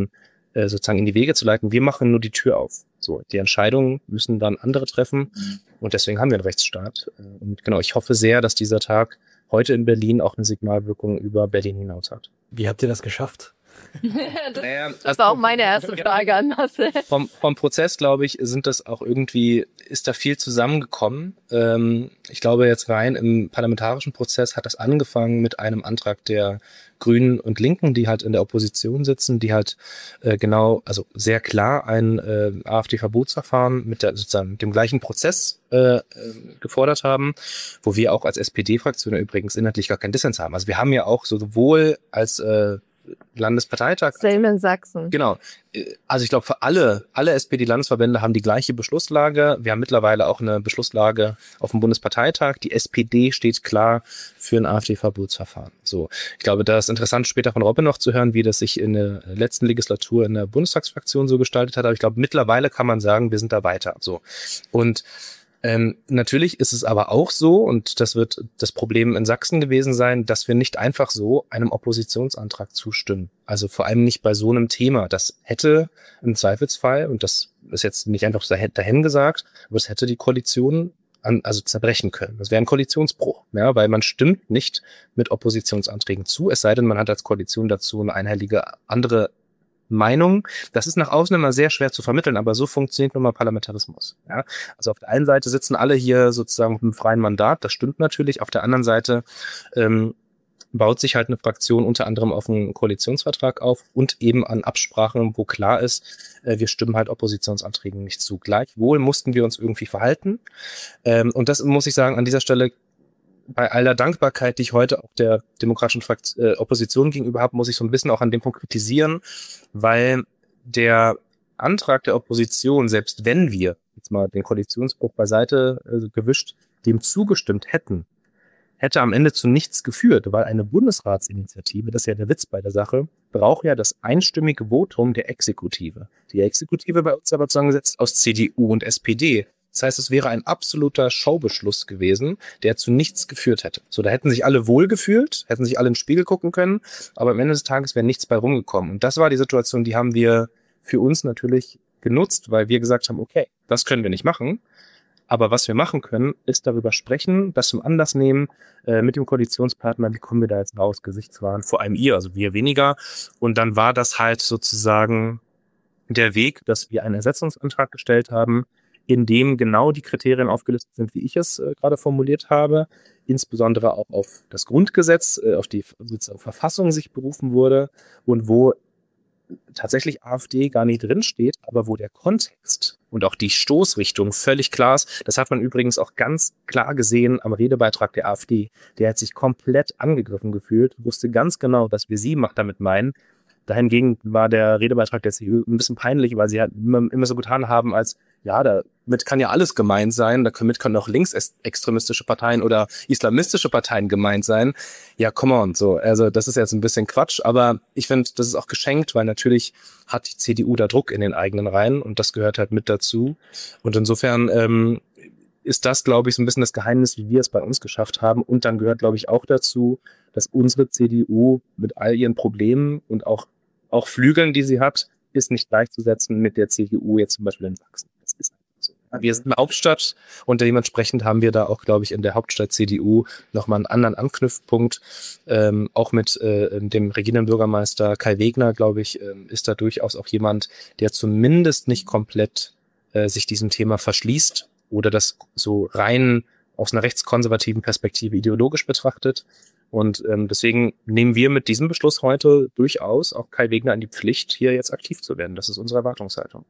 äh, sozusagen in die Wege zu leiten. Wir machen nur die Tür auf. So, die Entscheidungen müssen dann andere treffen und deswegen haben wir einen Rechtsstaat. Und genau, ich hoffe sehr, dass dieser Tag heute in Berlin auch eine Signalwirkung über Berlin hinaus hat. Wie habt ihr das geschafft? das, Naja, das war auch meine erste Frage an Marcel. Vom, vom Prozess, glaube ich, sind das auch irgendwie, ist da viel zusammengekommen. Ähm, ich glaube, jetzt rein im parlamentarischen Prozess hat das angefangen mit einem Antrag der Grünen und Linken, die halt in der Opposition sitzen, die halt äh, genau, also sehr klar ein äh, AfD-Verbotsverfahren mit der sozusagen dem gleichen Prozess äh, äh, gefordert haben, wo wir auch als S P D-Fraktion übrigens inhaltlich gar keinen Dissens haben. Also wir haben ja auch sowohl als äh, Landesparteitag. Same in Sachsen. Genau. Also ich glaube, für alle, alle S P D-Landesverbände haben die gleiche Beschlusslage. Wir haben mittlerweile auch eine Beschlusslage auf dem Bundesparteitag. Die S P D steht klar für ein AfD-Verbotsverfahren. So. Ich glaube, da ist interessant, später von Robin noch zu hören, wie das sich in der letzten Legislatur in der Bundestagsfraktion so gestaltet hat. Aber ich glaube, mittlerweile kann man sagen, wir sind da weiter. So. Und Ähm, natürlich ist es aber auch so, und das wird das Problem in Sachsen gewesen sein, dass wir nicht einfach so einem Oppositionsantrag zustimmen. Also vor allem nicht bei so einem Thema. Das hätte im Zweifelsfall, und das ist jetzt nicht einfach dahin gesagt, aber es hätte die Koalition an, also zerbrechen können. Das wäre ein Koalitionsbruch, ja, weil man stimmt nicht mit Oppositionsanträgen zu, es sei denn, man hat als Koalition dazu eine einhellige andere Meinung. Das ist nach außen immer sehr schwer zu vermitteln, aber so funktioniert nun mal Parlamentarismus. Ja? Also auf der einen Seite sitzen alle hier sozusagen mit einem freien Mandat, das stimmt natürlich. Auf der anderen Seite ähm, baut sich halt eine Fraktion unter anderem auf einen Koalitionsvertrag auf und eben an Absprachen, wo klar ist, äh, wir stimmen halt Oppositionsanträgen nicht zu. Gleichwohl mussten wir uns irgendwie verhalten. Ähm, und das muss ich sagen, an dieser Stelle bei aller Dankbarkeit, die ich heute auch der demokratischen Frakt- äh, Opposition gegenüber habe, muss ich so ein bisschen auch an dem Punkt kritisieren, weil der Antrag der Opposition, selbst wenn wir jetzt mal den Koalitionsbruch beiseite äh, gewischt, dem zugestimmt hätten, hätte am Ende zu nichts geführt, weil eine Bundesratsinitiative, das ist ja der Witz bei der Sache, braucht ja das einstimmige Votum der Exekutive. Die Exekutive bei uns aber zusammengesetzt aus C D U und S P D. Das heißt, es wäre ein absoluter Showbeschluss gewesen, der zu nichts geführt hätte. So, da hätten sich alle wohlgefühlt, hätten sich alle in den Spiegel gucken können, aber am Ende des Tages wäre nichts bei rumgekommen. Und das war die Situation, die haben wir für uns natürlich genutzt, weil wir gesagt haben, okay, das können wir nicht machen. Aber was wir machen können, ist darüber sprechen, das zum Anlass nehmen, äh, mit dem Koalitionspartner, wie kommen wir da jetzt raus, Gesichtswahren, vor allem ihr, also wir weniger. Und dann war das halt sozusagen der Weg, dass wir einen Ersetzungsantrag gestellt haben, in dem genau die Kriterien aufgelistet sind, wie ich es äh, gerade formuliert habe, insbesondere auch auf das Grundgesetz, äh, auf die sozusagen Verfassung sich berufen wurde und wo tatsächlich AfD gar nicht drin steht, aber wo der Kontext und auch die Stoßrichtung völlig klar ist. Das hat man übrigens auch ganz klar gesehen am Redebeitrag der AfD. Der hat sich komplett angegriffen gefühlt, wusste ganz genau, was wir sie damit meinen. Dahingegen war der Redebeitrag der C D U ein bisschen peinlich, weil sie halt immer, immer so getan haben, als ja, damit kann ja alles gemeint sein, damit können auch linksextremistische Parteien oder islamistische Parteien gemeint sein. Ja, come on, so. Also das ist jetzt ein bisschen Quatsch, aber ich finde, das ist auch geschenkt, weil natürlich hat die C D U da Druck in den eigenen Reihen und das gehört halt mit dazu. Und insofern ähm, ist das, glaube ich, so ein bisschen das Geheimnis, wie wir es bei uns geschafft haben. Und dann gehört, glaube ich, auch dazu, dass unsere C D U mit all ihren Problemen und auch, auch Flügeln, die sie hat, ist nicht gleichzusetzen mit der C D U jetzt zum Beispiel in Sachsen. Das ist so. Wir sind eine Hauptstadt und dementsprechend haben wir da auch, glaube ich, in der Hauptstadt C D U nochmal einen anderen Anknüpfpunkt. Ähm, auch mit äh, dem regierenden Bürgermeister Kai Wegner, glaube ich, äh, ist da durchaus auch jemand, der zumindest nicht komplett äh, sich diesem Thema verschließt oder das so rein aus einer rechtskonservativen Perspektive ideologisch betrachtet. Und ähm, deswegen nehmen wir mit diesem Beschluss heute durchaus auch Kai Wegner in die Pflicht, hier jetzt aktiv zu werden. Das ist unsere Erwartungshaltung.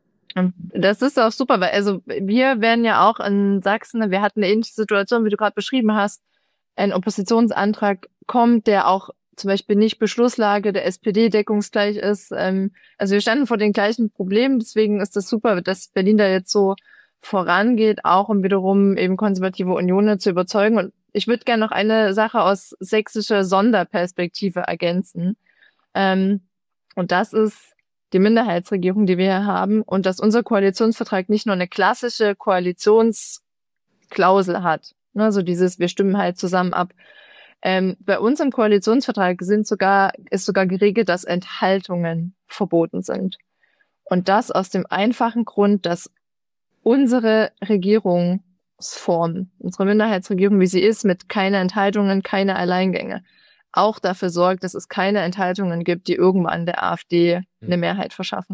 Das ist auch super, weil also wir werden ja auch in Sachsen, wir hatten eine ähnliche Situation, wie du gerade beschrieben hast, ein Oppositionsantrag kommt, der auch zum Beispiel nicht Beschlusslage der S P D deckungsgleich ist. Ähm, also wir standen vor den gleichen Problemen, deswegen ist das super, dass Berlin da jetzt so vorangeht, auch um wiederum eben konservative Unionen zu überzeugen. Und ich würde gerne noch eine Sache aus sächsischer Sonderperspektive ergänzen. Ähm, und das ist die Minderheitsregierung, die wir hier haben, und dass unser Koalitionsvertrag nicht nur eine klassische Koalitionsklausel hat. Ne, so dieses, wir stimmen halt zusammen ab. Ähm, bei uns im Koalitionsvertrag sind sogar, ist sogar geregelt, dass Enthaltungen verboten sind. Und das aus dem einfachen Grund, dass unsere Regierungsform, unsere Minderheitsregierung, wie sie ist, mit keine Enthaltungen, keine Alleingänge, auch dafür sorgt, dass es keine Enthaltungen gibt, die irgendwann der AfD eine Mehrheit verschaffen.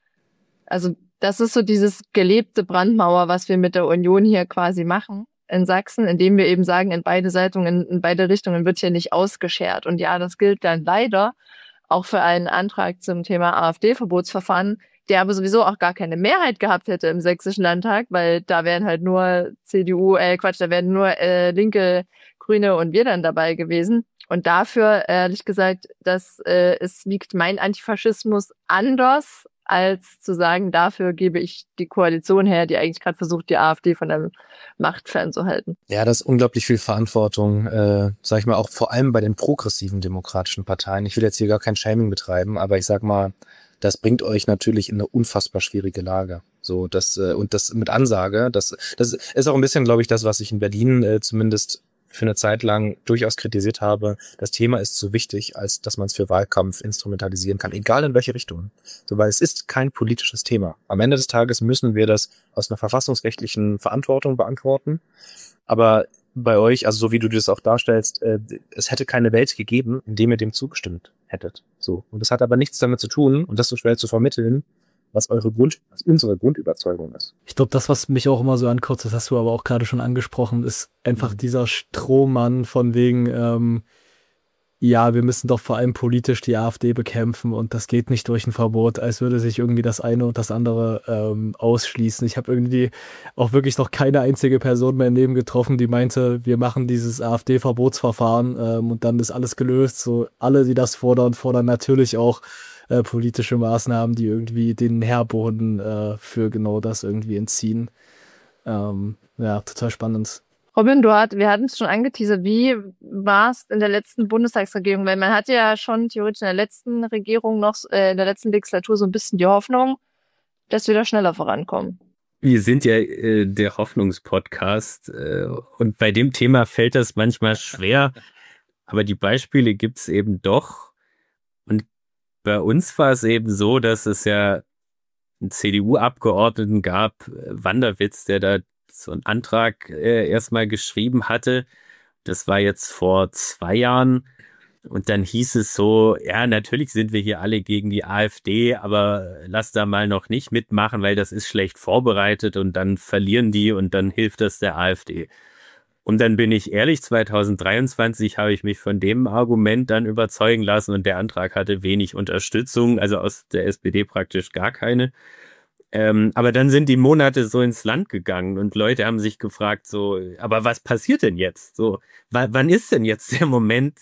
Also das ist so dieses gelebte Brandmauer, was wir mit der Union hier quasi machen in Sachsen, indem wir eben sagen, in beide Seitungen, in beide Richtungen wird hier nicht ausgeschert. Und ja, das gilt dann leider auch für einen Antrag zum Thema AfD-Verbotsverfahren, der aber sowieso auch gar keine Mehrheit gehabt hätte im Sächsischen Landtag, weil da wären halt nur C D U, äh Quatsch, da wären nur äh, Linke, Grüne und wir dann dabei gewesen. Und dafür, ehrlich gesagt, das äh, es wiegt mein Antifaschismus anders, als zu sagen, dafür gebe ich die Koalition her, die eigentlich gerade versucht, die AfD von der Macht fernzuhalten. Ja, das ist unglaublich viel Verantwortung, äh, sag ich mal, auch vor allem bei den progressiven demokratischen Parteien. Ich will jetzt hier gar kein Shaming betreiben, aber ich sag mal, das bringt euch natürlich in eine unfassbar schwierige Lage. So, das, äh, und das mit Ansage, das, das ist auch ein bisschen, glaube ich, das, was ich in Berlin äh, zumindest für eine Zeit lang durchaus kritisiert habe. Das Thema ist so wichtig, als dass man es für Wahlkampf instrumentalisieren kann, egal in welche Richtung. So, weil es ist kein politisches Thema. Am Ende des Tages müssen wir das aus einer verfassungsrechtlichen Verantwortung beantworten. Aber bei euch, also so wie du das auch darstellst, äh, es hätte keine Welt gegeben, in dem ihr dem zugestimmt hättet. So. Und das hat aber nichts damit zu tun, und das so schwer zu vermitteln, was eure Grund, was unsere Grundüberzeugung ist. Ich glaube, das, was mich auch immer so ankotzt, das hast du aber auch gerade schon angesprochen, ist einfach mhm. dieser Strohmann von wegen, ähm, ja, wir müssen doch vor allem politisch die AfD bekämpfen und das geht nicht durch ein Verbot, als würde sich irgendwie das eine und das andere ähm, ausschließen. Ich habe irgendwie auch wirklich noch keine einzige Person in meinem Leben getroffen, die meinte, wir machen dieses AfD-Verbotsverfahren ähm, und dann ist alles gelöst. So alle, die das fordern, fordern natürlich auch äh, politische Maßnahmen, die irgendwie den Nährboden äh, für genau das irgendwie entziehen. Ähm, ja, total spannend. Robin, du hat, wir hatten es schon angeteasert, wie war es in der letzten Bundestagsregierung? Weil man hatte ja schon theoretisch in der letzten Regierung noch, äh, in der letzten Legislatur so ein bisschen die Hoffnung, dass wir da schneller vorankommen. Wir sind ja äh, der Hoffnungspodcast äh, und bei dem Thema fällt das manchmal schwer, aber die Beispiele gibt's eben doch. Und bei uns war es eben so, dass es ja einen C D U-Abgeordneten gab, Wanderwitz, der da so einen Antrag äh, erstmal geschrieben hatte. Das war jetzt vor zwei Jahren. Und dann hieß es so, ja, natürlich sind wir hier alle gegen die AfD, aber lass da mal noch nicht mitmachen, weil das ist schlecht vorbereitet und dann verlieren die und dann hilft das der AfD. Und dann bin ich ehrlich, zwanzig dreiundzwanzig habe ich mich von dem Argument dann überzeugen lassen und der Antrag hatte wenig Unterstützung, also aus der S P D praktisch gar keine. Ähm, aber dann sind die Monate so ins Land gegangen und Leute haben sich gefragt, so, aber was passiert denn jetzt? So, w- wann ist denn jetzt der Moment?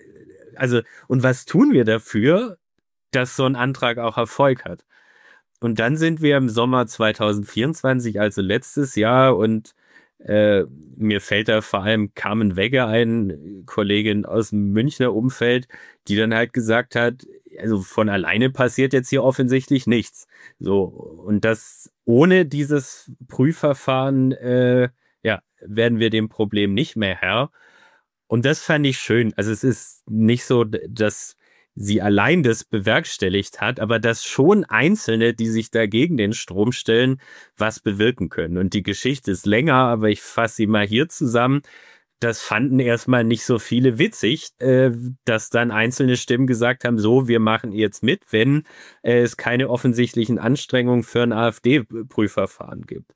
Also, und was tun wir dafür, dass so ein Antrag auch Erfolg hat? Und dann sind wir im Sommer zwanzig vierundzwanzig, also letztes Jahr, und äh, mir fällt da vor allem Carmen Wegge ein, Kollegin aus dem Münchner Umfeld, die dann halt gesagt hat, also von alleine passiert jetzt hier offensichtlich nichts. So, und das ohne dieses Prüfverfahren, äh, ja, werden wir dem Problem nicht mehr Herr. Und das fand ich schön. Also es ist nicht so, dass sie allein das bewerkstelligt hat, aber dass schon Einzelne, die sich da gegen den Strom stellen, was bewirken können. Und die Geschichte ist länger, aber ich fasse sie mal hier zusammen. Das fanden erstmal nicht so viele witzig, äh, dass dann einzelne Stimmen gesagt haben, so, wir machen jetzt mit, wenn äh, es keine offensichtlichen Anstrengungen für ein AfD-Prüfverfahren gibt.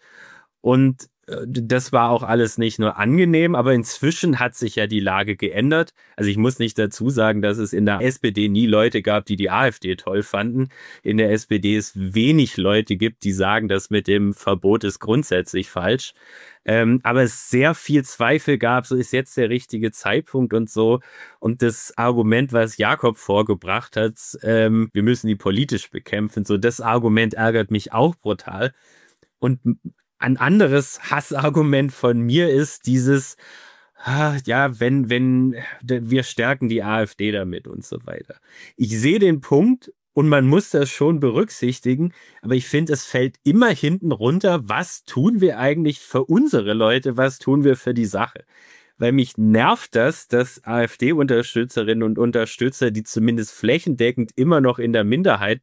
Und das war auch alles nicht nur angenehm, aber inzwischen hat sich ja die Lage geändert. Also ich muss nicht dazu sagen, dass es in der S P D nie Leute gab, die die AfD toll fanden. In der S P D es wenig Leute gibt, die sagen, das mit dem Verbot ist grundsätzlich falsch. Ähm, aber es sehr viel Zweifel gab, so ist jetzt der richtige Zeitpunkt und so. Und das Argument, was Jakob vorgebracht hat, ähm, wir müssen die politisch bekämpfen, so das Argument ärgert mich auch brutal. Und ein anderes Hassargument von mir ist dieses, ah, ja, wenn, wenn, wir stärken die AfD damit und so weiter. Ich sehe den Punkt und man muss das schon berücksichtigen, aber ich finde, es fällt immer hinten runter, was tun wir eigentlich für unsere Leute, was tun wir für die Sache? Weil mich nervt das, dass AfD-Unterstützerinnen und Unterstützer, die zumindest flächendeckend immer noch in der Minderheit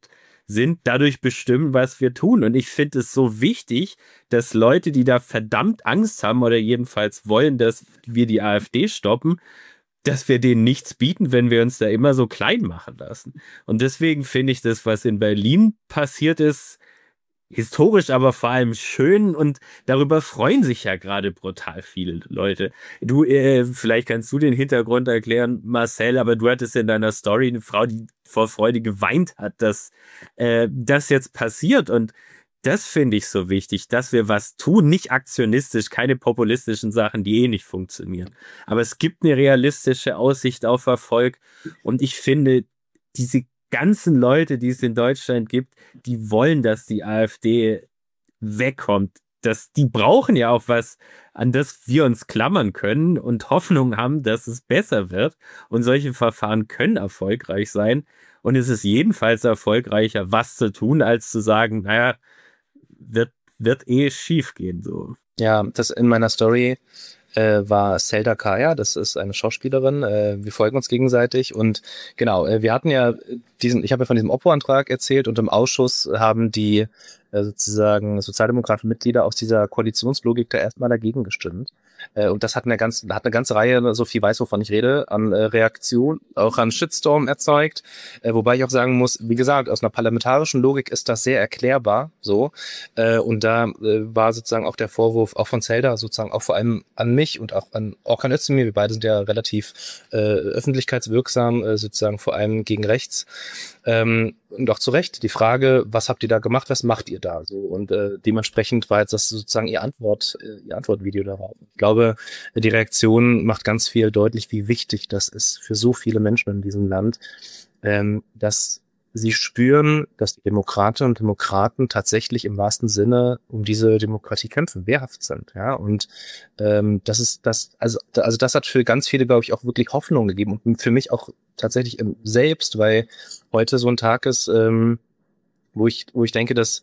sind, dadurch bestimmen, was wir tun. Und ich finde es so wichtig, dass Leute, die da verdammt Angst haben oder jedenfalls wollen, dass wir die AfD stoppen, dass wir denen nichts bieten, wenn wir uns da immer so klein machen lassen. Und deswegen finde ich das, was in Berlin passiert ist, historisch, aber vor allem schön, und darüber freuen sich ja gerade brutal viele Leute. Du, äh, vielleicht kannst du den Hintergrund erklären, Marcel, aber du hattest in deiner Story eine Frau, die vor Freude geweint hat, dass äh, das jetzt passiert, und das finde ich so wichtig, dass wir was tun, nicht aktionistisch, keine populistischen Sachen, die eh nicht funktionieren. Aber es gibt eine realistische Aussicht auf Erfolg, und ich finde, diese ganzen Leute, die es in Deutschland gibt, die wollen, dass die AfD wegkommt. Das, die brauchen ja auch was, an das wir uns klammern können und Hoffnung haben, dass es besser wird. Und solche Verfahren können erfolgreich sein. Und es ist jedenfalls erfolgreicher, was zu tun, als zu sagen, naja, wird, wird eh schief gehen, so. Ja, das in meiner Story äh, war Selda Kaya, das ist eine Schauspielerin, äh, wir folgen uns gegenseitig, und genau, äh, wir hatten ja diesen, ich habe ja von diesem Oppo-Antrag erzählt, und im Ausschuss haben die äh, sozusagen Sozialdemokraten-Mitglieder aus dieser Koalitionslogik da erstmal dagegen gestimmt. Äh, und das hat eine ganze, hat eine ganze Reihe, Sophie weiß, wovon ich rede, an äh, Reaktion, auch an Shitstorm erzeugt, äh, wobei ich auch sagen muss, wie gesagt, aus einer parlamentarischen Logik ist das sehr erklärbar, so, äh, und da äh, war sozusagen auch der Vorwurf, auch von Zelda, sozusagen auch vor allem an mich und auch an Orkan Özdemir, wir beide sind ja relativ äh, öffentlichkeitswirksam, äh, sozusagen vor allem gegen rechts, ähm, und auch zu Recht die Frage, was habt ihr da gemacht, was macht ihr da, so, und äh, dementsprechend war jetzt das sozusagen ihr Antwort, äh, ihr Antwortvideo darauf. Ich glaube, die Reaktion macht ganz viel deutlich, wie wichtig das ist für so viele Menschen in diesem Land, ähm, dass sie spüren, dass die Demokratinnen und Demokraten tatsächlich im wahrsten Sinne um diese Demokratie kämpfen, wehrhaft sind, ja, und ähm, das ist das, also also das hat für ganz viele, glaube ich, auch wirklich Hoffnung gegeben, und für mich auch tatsächlich ähm, selbst, weil heute so ein Tag ist, ähm, wo ich wo ich denke, dass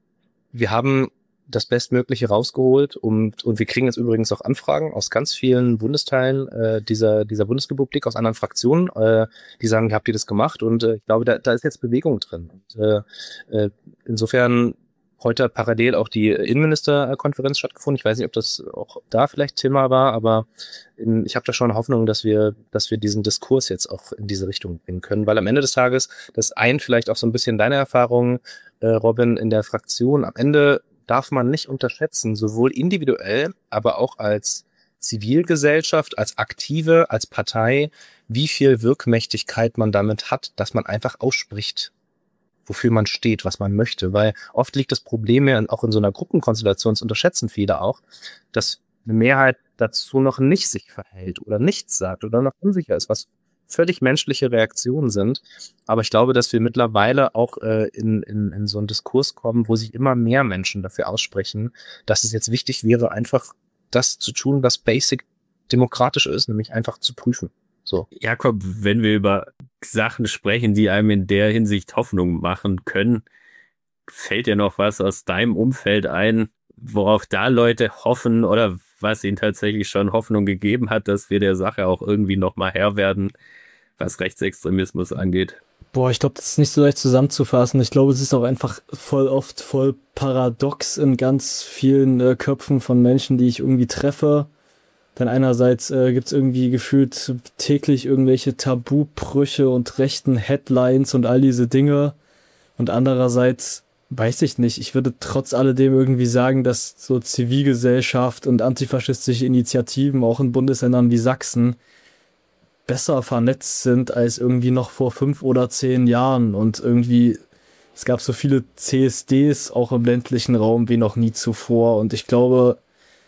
wir haben das Bestmögliche rausgeholt, und und wir kriegen jetzt übrigens auch Anfragen aus ganz vielen Bundesteilen äh, dieser dieser Bundesrepublik, aus anderen Fraktionen, äh, die sagen, habt ihr das gemacht? Und äh, ich glaube, da, da ist jetzt Bewegung drin. Und, äh, äh, insofern heute parallel auch die Innenministerkonferenz stattgefunden. Ich weiß nicht, ob das auch da vielleicht Thema war, aber in, ich habe da schon Hoffnung, dass wir dass wir diesen Diskurs jetzt auch in diese Richtung bringen können, weil am Ende des Tages, das eint vielleicht auch so ein bisschen deine Erfahrungen, äh, Robin, in der Fraktion, am Ende darf man nicht unterschätzen, sowohl individuell, aber auch als Zivilgesellschaft, als Aktive, als Partei, wie viel Wirkmächtigkeit man damit hat, dass man einfach ausspricht, wofür man steht, was man möchte. Weil oft liegt das Problem ja auch in so einer Gruppenkonstellation, das unterschätzen viele auch, dass eine Mehrheit dazu noch nicht sich verhält oder nichts sagt oder noch unsicher ist, was völlig menschliche Reaktionen sind. Aber ich glaube, dass wir mittlerweile auch äh, in, in, in so einen Diskurs kommen, wo sich immer mehr Menschen dafür aussprechen, dass es jetzt wichtig wäre, einfach das zu tun, was basic demokratisch ist, nämlich einfach zu prüfen. So. Jakob, wenn wir über Sachen sprechen, die einem in der Hinsicht Hoffnung machen können, fällt dir noch was aus deinem Umfeld ein, worauf da Leute hoffen oder was ihnen tatsächlich schon Hoffnung gegeben hat, dass wir der Sache auch irgendwie nochmal Herr werden, was Rechtsextremismus angeht? Boah, ich glaube, das ist nicht so leicht zusammenzufassen. Ich glaube, es ist auch einfach voll oft voll paradox in ganz vielen äh, Köpfen von Menschen, die ich irgendwie treffe. Denn einerseits äh, gibt's irgendwie gefühlt täglich irgendwelche Tabubrüche und rechten Headlines und all diese Dinge. Und andererseits weiß ich nicht. Ich würde trotz alledem irgendwie sagen, dass so Zivilgesellschaft und antifaschistische Initiativen auch in Bundesländern wie Sachsen besser vernetzt sind als irgendwie noch vor fünf oder zehn Jahren. Und irgendwie, es gab so viele C S Ds auch im ländlichen Raum wie noch nie zuvor. Und ich glaube,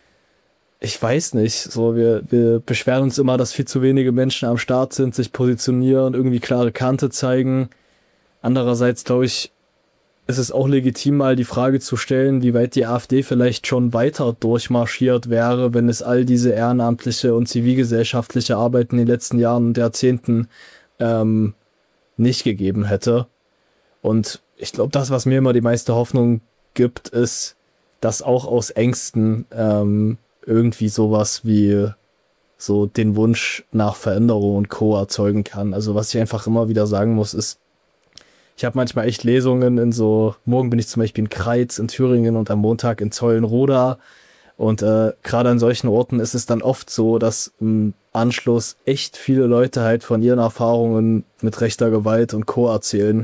ich weiß nicht, so wir, wir beschweren uns immer, dass viel zu wenige Menschen am Start sind, sich positionieren, irgendwie klare Kante zeigen. Andererseits glaube ich, ist es auch legitim, mal die Frage zu stellen, wie weit die AfD vielleicht schon weiter durchmarschiert wäre, wenn es all diese ehrenamtliche und zivilgesellschaftliche Arbeit in den letzten Jahren und Jahrzehnten ähm, nicht gegeben hätte. Und ich glaube, das, was mir immer die meiste Hoffnung gibt, ist, dass auch aus Ängsten ähm, irgendwie sowas wie so den Wunsch nach Veränderung und Co. erzeugen kann. Also was ich einfach immer wieder sagen muss, ist, ich habe manchmal echt Lesungen in so, morgen bin ich zum Beispiel in Kreiz in Thüringen und am Montag in Zeulenroda. Und äh, gerade an solchen Orten ist es dann oft so, dass im Anschluss echt viele Leute halt von ihren Erfahrungen mit rechter Gewalt und Co. erzählen.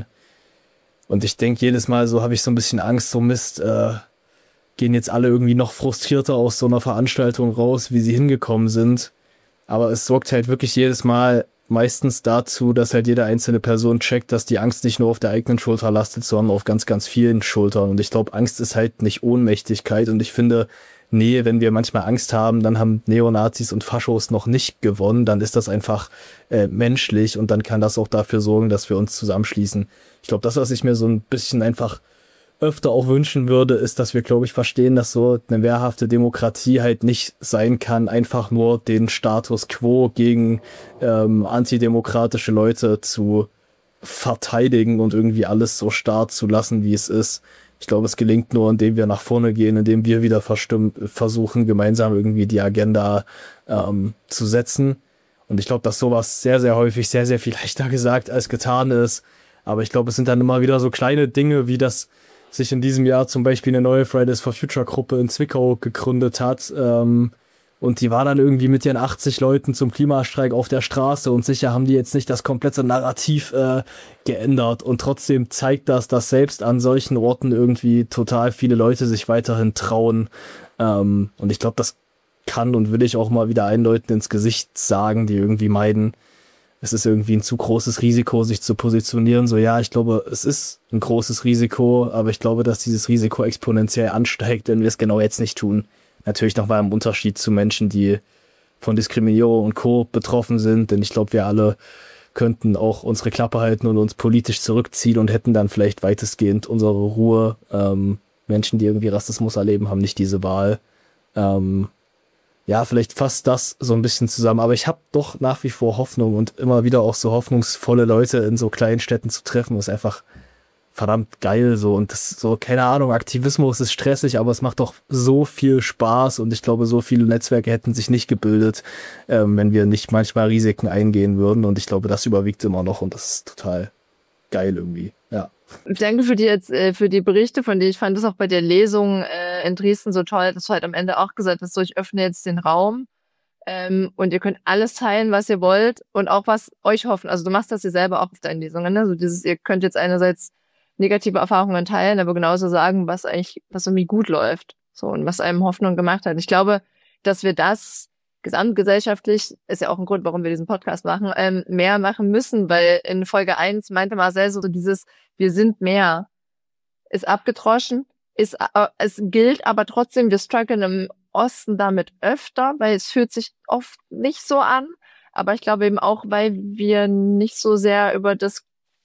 Und ich denke jedes Mal so, habe ich so ein bisschen Angst, so Mist, äh, gehen jetzt alle irgendwie noch frustrierter aus so einer Veranstaltung raus, wie sie hingekommen sind. Aber es sorgt halt wirklich jedes Mal meistens dazu, dass halt jede einzelne Person checkt, dass die Angst nicht nur auf der eigenen Schulter lastet, sondern auf ganz, ganz vielen Schultern. Und ich glaube, Angst ist halt nicht Ohnmächtigkeit. Und ich finde, nee, wenn wir manchmal Angst haben, dann haben Neonazis und Faschos noch nicht gewonnen. Dann ist das einfach äh, menschlich und dann kann das auch dafür sorgen, dass wir uns zusammenschließen. Ich glaube, das, was ich mir so ein bisschen einfach öfter auch wünschen würde, ist, dass wir, glaube ich, verstehen, dass so eine wehrhafte Demokratie halt nicht sein kann, einfach nur den Status quo gegen ähm, antidemokratische Leute zu verteidigen und irgendwie alles so starr zu lassen, wie es ist. Ich glaube, es gelingt nur, indem wir nach vorne gehen, indem wir wieder verstimmt, versuchen, gemeinsam irgendwie die Agenda ähm, zu setzen. Und ich glaube, dass sowas sehr, sehr häufig sehr, sehr viel leichter gesagt als getan ist. Aber ich glaube, es sind dann immer wieder so kleine Dinge, wie das sich in diesem Jahr zum Beispiel eine neue Fridays for Future Gruppe in Zwickau gegründet hat. Ähm, und die war dann irgendwie mit ihren achtzig Leuten zum Klimastreik auf der Straße und sicher haben die jetzt nicht das komplette Narrativ äh, geändert. Und trotzdem zeigt das, dass selbst an solchen Orten irgendwie total viele Leute sich weiterhin trauen. Ähm, und ich glaube, das kann und will ich auch mal wieder allen Leuten ins Gesicht sagen, die irgendwie meiden, es ist irgendwie ein zu großes Risiko, sich zu positionieren. So, ja, ich glaube, es ist ein großes Risiko, aber ich glaube, dass dieses Risiko exponentiell ansteigt, wenn wir es genau jetzt nicht tun. Natürlich nochmal im Unterschied zu Menschen, die von Diskriminierung und Co. betroffen sind, denn ich glaube, wir alle könnten auch unsere Klappe halten und uns politisch zurückziehen und hätten dann vielleicht weitestgehend unsere Ruhe. Ähm, Menschen, die irgendwie Rassismus erleben, haben nicht diese Wahl. Ähm, Ja, vielleicht fasst das so ein bisschen zusammen. Aber ich habe doch nach wie vor Hoffnung und immer wieder auch so hoffnungsvolle Leute in so kleinen Städten zu treffen, ist einfach verdammt geil so. Und das so, keine Ahnung, Aktivismus ist stressig, aber es macht doch so viel Spaß. Und ich glaube, so viele Netzwerke hätten sich nicht gebildet, ähm, wenn wir nicht manchmal Risiken eingehen würden. Und ich glaube, das überwiegt immer noch und das ist total geil irgendwie, ja. Danke für die jetzt äh, für die Berichte von dir. Ich fand es auch bei der Lesung äh, in Dresden so toll, dass du halt am Ende auch gesagt hast, so ich öffne jetzt den Raum ähm, und ihr könnt alles teilen, was ihr wollt und auch was euch hoffen. Also du machst das ja selber auch auf deinen Lesungen, ne? So dieses, ihr könnt jetzt einerseits negative Erfahrungen teilen, aber genauso sagen, was eigentlich, was irgendwie gut läuft, so und was einem Hoffnung gemacht hat. Ich glaube, dass wir das gesamtgesellschaftlich, ist ja auch ein Grund, warum wir diesen Podcast machen, ähm, mehr machen müssen, weil in Folge eins meinte Marcel so dieses, wir sind mehr, ist abgedroschen, ist, äh, es gilt aber trotzdem, wir strugglen im Osten damit öfter, weil es fühlt sich oft nicht so an, aber ich glaube eben auch, weil wir nicht so sehr über das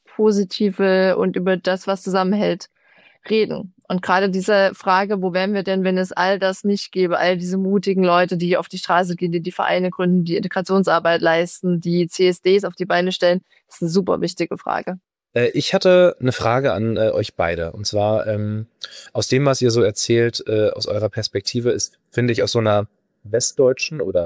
Positive und über das, was zusammenhält, reden. Und gerade diese Frage, wo wären wir denn, wenn es all das nicht gäbe, all diese mutigen Leute, die auf die Straße gehen, die die Vereine gründen, die Integrationsarbeit leisten, die C S Ds auf die Beine stellen, ist eine super wichtige Frage. Äh, ich hatte eine Frage an äh, euch beide. Und zwar, ähm, aus dem, was ihr so erzählt, äh, aus eurer Perspektive, ist, finde ich, aus so einer westdeutschen oder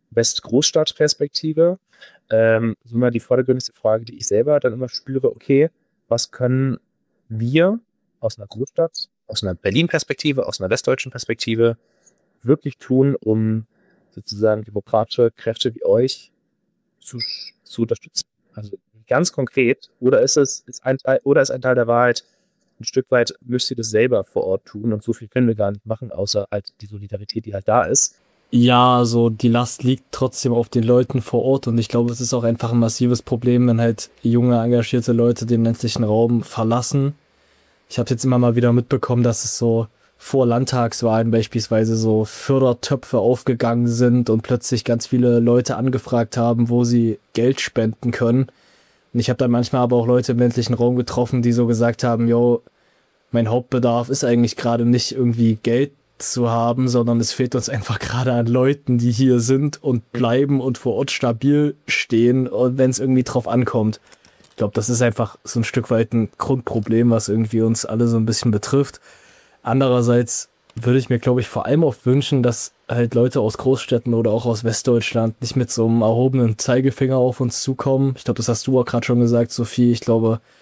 Westgroßstadtperspektive, ähm, so immer die vordergründigste Frage, die ich selber dann immer spüre, okay, was können wir aus einer Großstadt, aus einer Berlin-Perspektive, aus einer westdeutschen Perspektive wirklich tun, um sozusagen demokratische Kräfte wie euch zu, zu unterstützen? Also ganz konkret, oder ist es ist ein Teil, oder ist ein Teil der Wahrheit, ein Stück weit müsst ihr das selber vor Ort tun und so viel können wir gar nicht machen, außer halt die Solidarität, die halt da ist. Ja, so die Last liegt trotzdem auf den Leuten vor Ort und ich glaube, es ist auch einfach ein massives Problem, wenn halt junge, engagierte Leute den ländlichen Raum verlassen. Ich habe jetzt immer mal wieder mitbekommen, dass es so vor Landtagswahlen beispielsweise so Fördertöpfe aufgegangen sind und plötzlich ganz viele Leute angefragt haben, wo sie Geld spenden können. Und ich habe dann manchmal aber auch Leute im ländlichen Raum getroffen, die so gesagt haben, yo, mein Hauptbedarf ist eigentlich gerade nicht irgendwie Geld zu haben, sondern es fehlt uns einfach gerade an Leuten, die hier sind und bleiben und vor Ort stabil stehen und wenn es irgendwie drauf ankommt. Ich glaube, das ist einfach so ein Stück weit ein Grundproblem, was irgendwie uns alle so ein bisschen betrifft. Andererseits würde ich mir, glaube ich, vor allem oft wünschen, dass halt Leute aus Großstädten oder auch aus Westdeutschland nicht mit so einem erhobenen Zeigefinger auf uns zukommen. Ich glaube, das hast du auch gerade schon gesagt, Sophie. Ich glaube,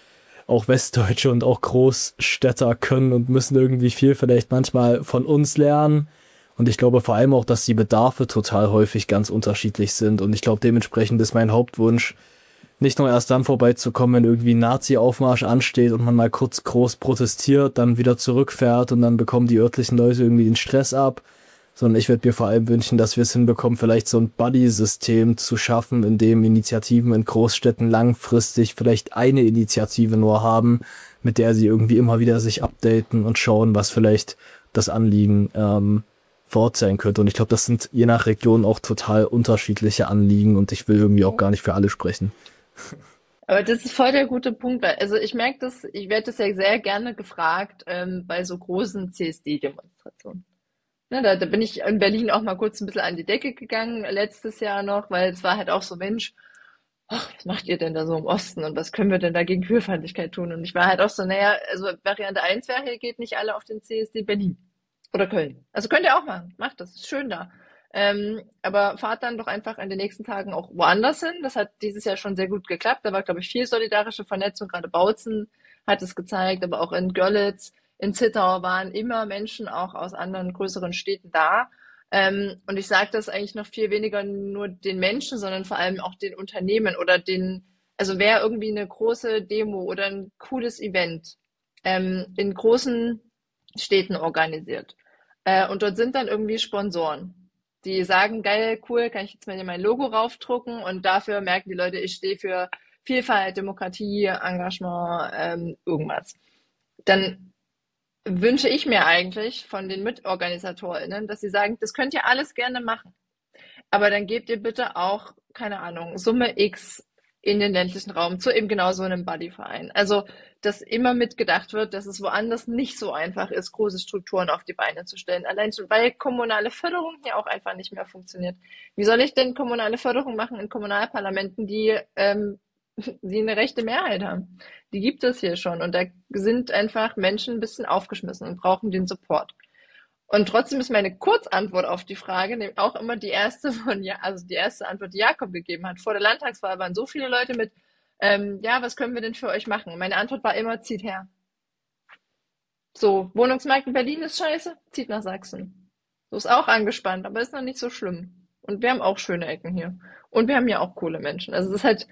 auch Westdeutsche und auch Großstädter können und müssen irgendwie viel vielleicht manchmal von uns lernen. Und ich glaube vor allem auch, dass die Bedarfe total häufig ganz unterschiedlich sind. Und ich glaube, dementsprechend ist mein Hauptwunsch, nicht nur erst dann vorbeizukommen, wenn irgendwie ein Nazi-Aufmarsch ansteht und man mal kurz groß protestiert, dann wieder zurückfährt und dann bekommen die örtlichen Leute irgendwie den Stress ab. Sondern ich würde mir vor allem wünschen, dass wir es hinbekommen, vielleicht so ein Buddy-System zu schaffen, in dem Initiativen in Großstädten langfristig vielleicht eine Initiative nur haben, mit der sie irgendwie immer wieder sich updaten und schauen, was vielleicht das Anliegen ähm, vor Ort sein könnte. Und ich glaube, das sind je nach Region auch total unterschiedliche Anliegen und ich will irgendwie auch gar nicht für alle sprechen. Aber das ist voll der gute Punkt, weil, also ich merke das, ich werde das ja sehr gerne gefragt ähm, bei so großen C S D-Demonstrationen. Ne, da, da bin ich in Berlin auch mal kurz ein bisschen an die Decke gegangen, letztes Jahr noch, weil es war halt auch so, Mensch, ach, was macht ihr denn da so im Osten und was können wir denn da gegen Queerfeindlichkeit tun? Und ich war halt auch so, naja, also Variante eins wäre, ihr geht nicht alle auf den C S D Berlin oder Köln. Also könnt ihr auch machen, macht das, ist schön da. Ähm, aber fahrt dann doch einfach in den nächsten Tagen auch woanders hin. Das hat dieses Jahr schon sehr gut geklappt. Da war, glaube ich, viel solidarische Vernetzung. Gerade Bautzen hat es gezeigt, aber auch in Görlitz, in Zittau waren immer Menschen auch aus anderen größeren Städten da. Ähm, und ich sage das eigentlich noch viel weniger nur den Menschen, sondern vor allem auch den Unternehmen oder den, also wer irgendwie eine große Demo oder ein cooles Event ähm, in großen Städten organisiert. Äh, und dort sind dann irgendwie Sponsoren, die sagen, geil, cool, kann ich jetzt mal hier mein Logo raufdrucken und dafür merken die Leute, ich stehe für Vielfalt, Demokratie, Engagement, ähm, irgendwas. Dann wünsche ich mir eigentlich von den MitorganisatorInnen, dass sie sagen, das könnt ihr alles gerne machen. Aber dann gebt ihr bitte auch, keine Ahnung, Summe X in den ländlichen Raum zu eben genau so einem Buddyverein. Also, dass immer mitgedacht wird, dass es woanders nicht so einfach ist, große Strukturen auf die Beine zu stellen. Allein schon, weil kommunale Förderung hier auch einfach nicht mehr funktioniert. Wie soll ich denn kommunale Förderung machen in Kommunalparlamenten, die, ähm, die eine rechte Mehrheit haben? Die gibt es hier schon. Und da sind einfach Menschen ein bisschen aufgeschmissen und brauchen den Support. Und trotzdem ist meine Kurzantwort auf die Frage nämlich auch immer die erste von, ja, also die erste Antwort, die Jakob gegeben hat. Vor der Landtagswahl waren so viele Leute mit, ähm, ja, was können wir denn für euch machen? Meine Antwort war immer, zieht her. So, Wohnungsmarkt in Berlin ist scheiße, zieht nach Sachsen. So ist auch angespannt, aber ist noch nicht so schlimm. Und wir haben auch schöne Ecken hier. Und wir haben ja auch coole Menschen. Also es ist halt,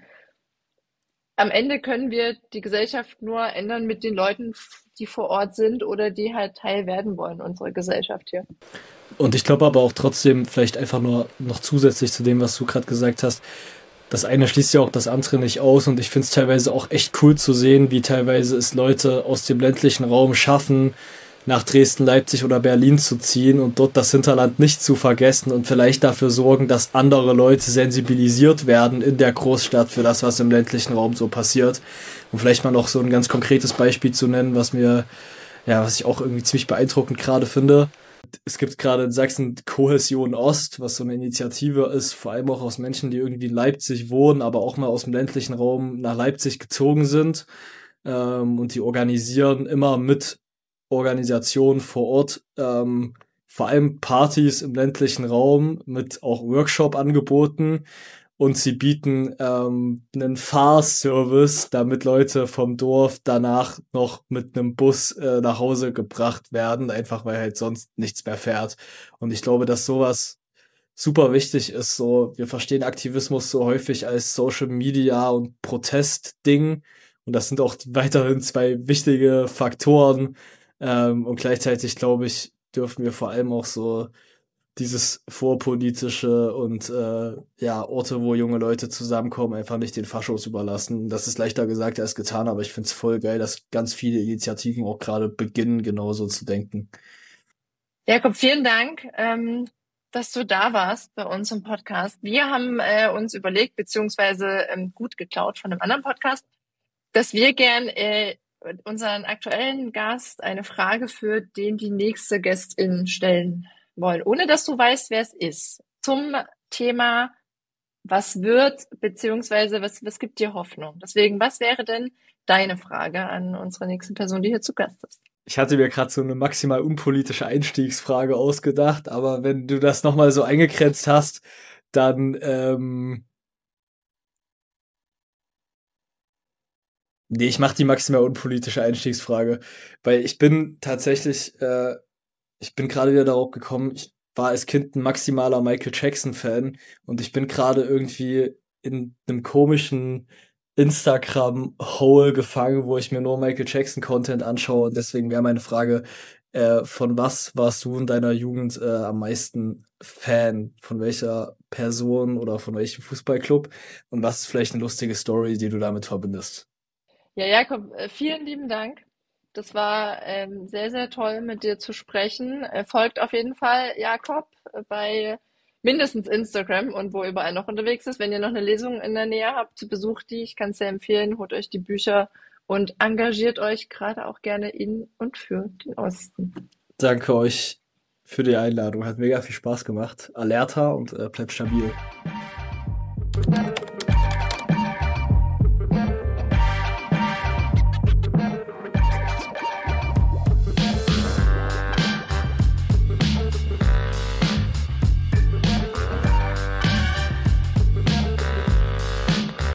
am Ende können wir die Gesellschaft nur ändern mit den Leuten, die vor Ort sind oder die halt Teil werden wollen unserer Gesellschaft hier. Und ich glaube aber auch trotzdem, vielleicht einfach nur noch zusätzlich zu dem, was du gerade gesagt hast, das eine schließt ja auch das andere nicht aus und ich finde es teilweise auch echt cool zu sehen, wie teilweise es Leute aus dem ländlichen Raum schaffen, nach Dresden, Leipzig oder Berlin zu ziehen und dort das Hinterland nicht zu vergessen und vielleicht dafür sorgen, dass andere Leute sensibilisiert werden in der Großstadt für das, was im ländlichen Raum so passiert. Und vielleicht mal noch so ein ganz konkretes Beispiel zu nennen, was mir, ja, was ich auch irgendwie ziemlich beeindruckend gerade finde. Es gibt gerade in Sachsen Kohäsion Ost, was so eine Initiative ist, vor allem auch aus Menschen, die irgendwie in Leipzig wohnen, aber auch mal aus dem ländlichen Raum nach Leipzig gezogen sind. Ähm, und die organisieren immer mit Organisationen vor Ort, ähm, vor allem Partys im ländlichen Raum mit auch Workshop-Angeboten und sie bieten ähm, einen Fahrservice, damit Leute vom Dorf danach noch mit einem Bus äh, nach Hause gebracht werden, einfach weil halt sonst nichts mehr fährt. Und ich glaube, dass sowas super wichtig ist. So, wir verstehen Aktivismus so häufig als Social Media und Protestding und das sind auch weiterhin zwei wichtige Faktoren. Ähm, und gleichzeitig, glaube ich, dürfen wir vor allem auch so dieses vorpolitische und äh, ja, Orte, wo junge Leute zusammenkommen, einfach nicht den Faschos überlassen. Das ist leichter gesagt als getan, aber ich finde es voll geil, dass ganz viele Initiativen auch gerade beginnen, genauso zu denken. Jakob, vielen Dank, ähm, dass du da warst bei uns im Podcast. Wir haben äh, uns überlegt, beziehungsweise ähm, gut geklaut von einem anderen Podcast, dass wir gern äh, unseren aktuellen Gast eine Frage für den die nächste Gästin stellen wollen, ohne dass du weißt, wer es ist. Zum Thema, was wird, beziehungsweise was, was gibt dir Hoffnung? Deswegen, was wäre denn deine Frage an unsere nächste Person, die hier zu Gast ist? Ich hatte mir gerade so eine maximal unpolitische Einstiegsfrage ausgedacht, aber wenn du das nochmal so eingegrenzt hast, dann ähm Nee, ich mache die maximal unpolitische Einstiegsfrage, weil ich bin tatsächlich, äh, ich bin gerade wieder darauf gekommen, ich war als Kind ein maximaler Michael Jackson-Fan und ich bin gerade irgendwie in einem komischen Instagram-Hole gefangen, wo ich mir nur Michael Jackson-Content anschaue und deswegen wäre meine Frage, äh, von was warst du in deiner Jugend äh, am meisten Fan? Von welcher Person oder von welchem Fußballclub? Und was ist vielleicht eine lustige Story, die du damit verbindest? Ja, Jakob, äh, vielen lieben Dank. Das war ähm, sehr, sehr toll, mit dir zu sprechen. Äh, folgt auf jeden Fall Jakob äh, bei mindestens Instagram und wo überall noch unterwegs ist. Wenn ihr noch eine Lesung in der Nähe habt, besucht die. Ich kann es sehr empfehlen. Holt euch die Bücher und engagiert euch gerade auch gerne in und für den Osten. Danke euch für die Einladung. Hat mega viel Spaß gemacht. Alerta und äh, bleibt stabil.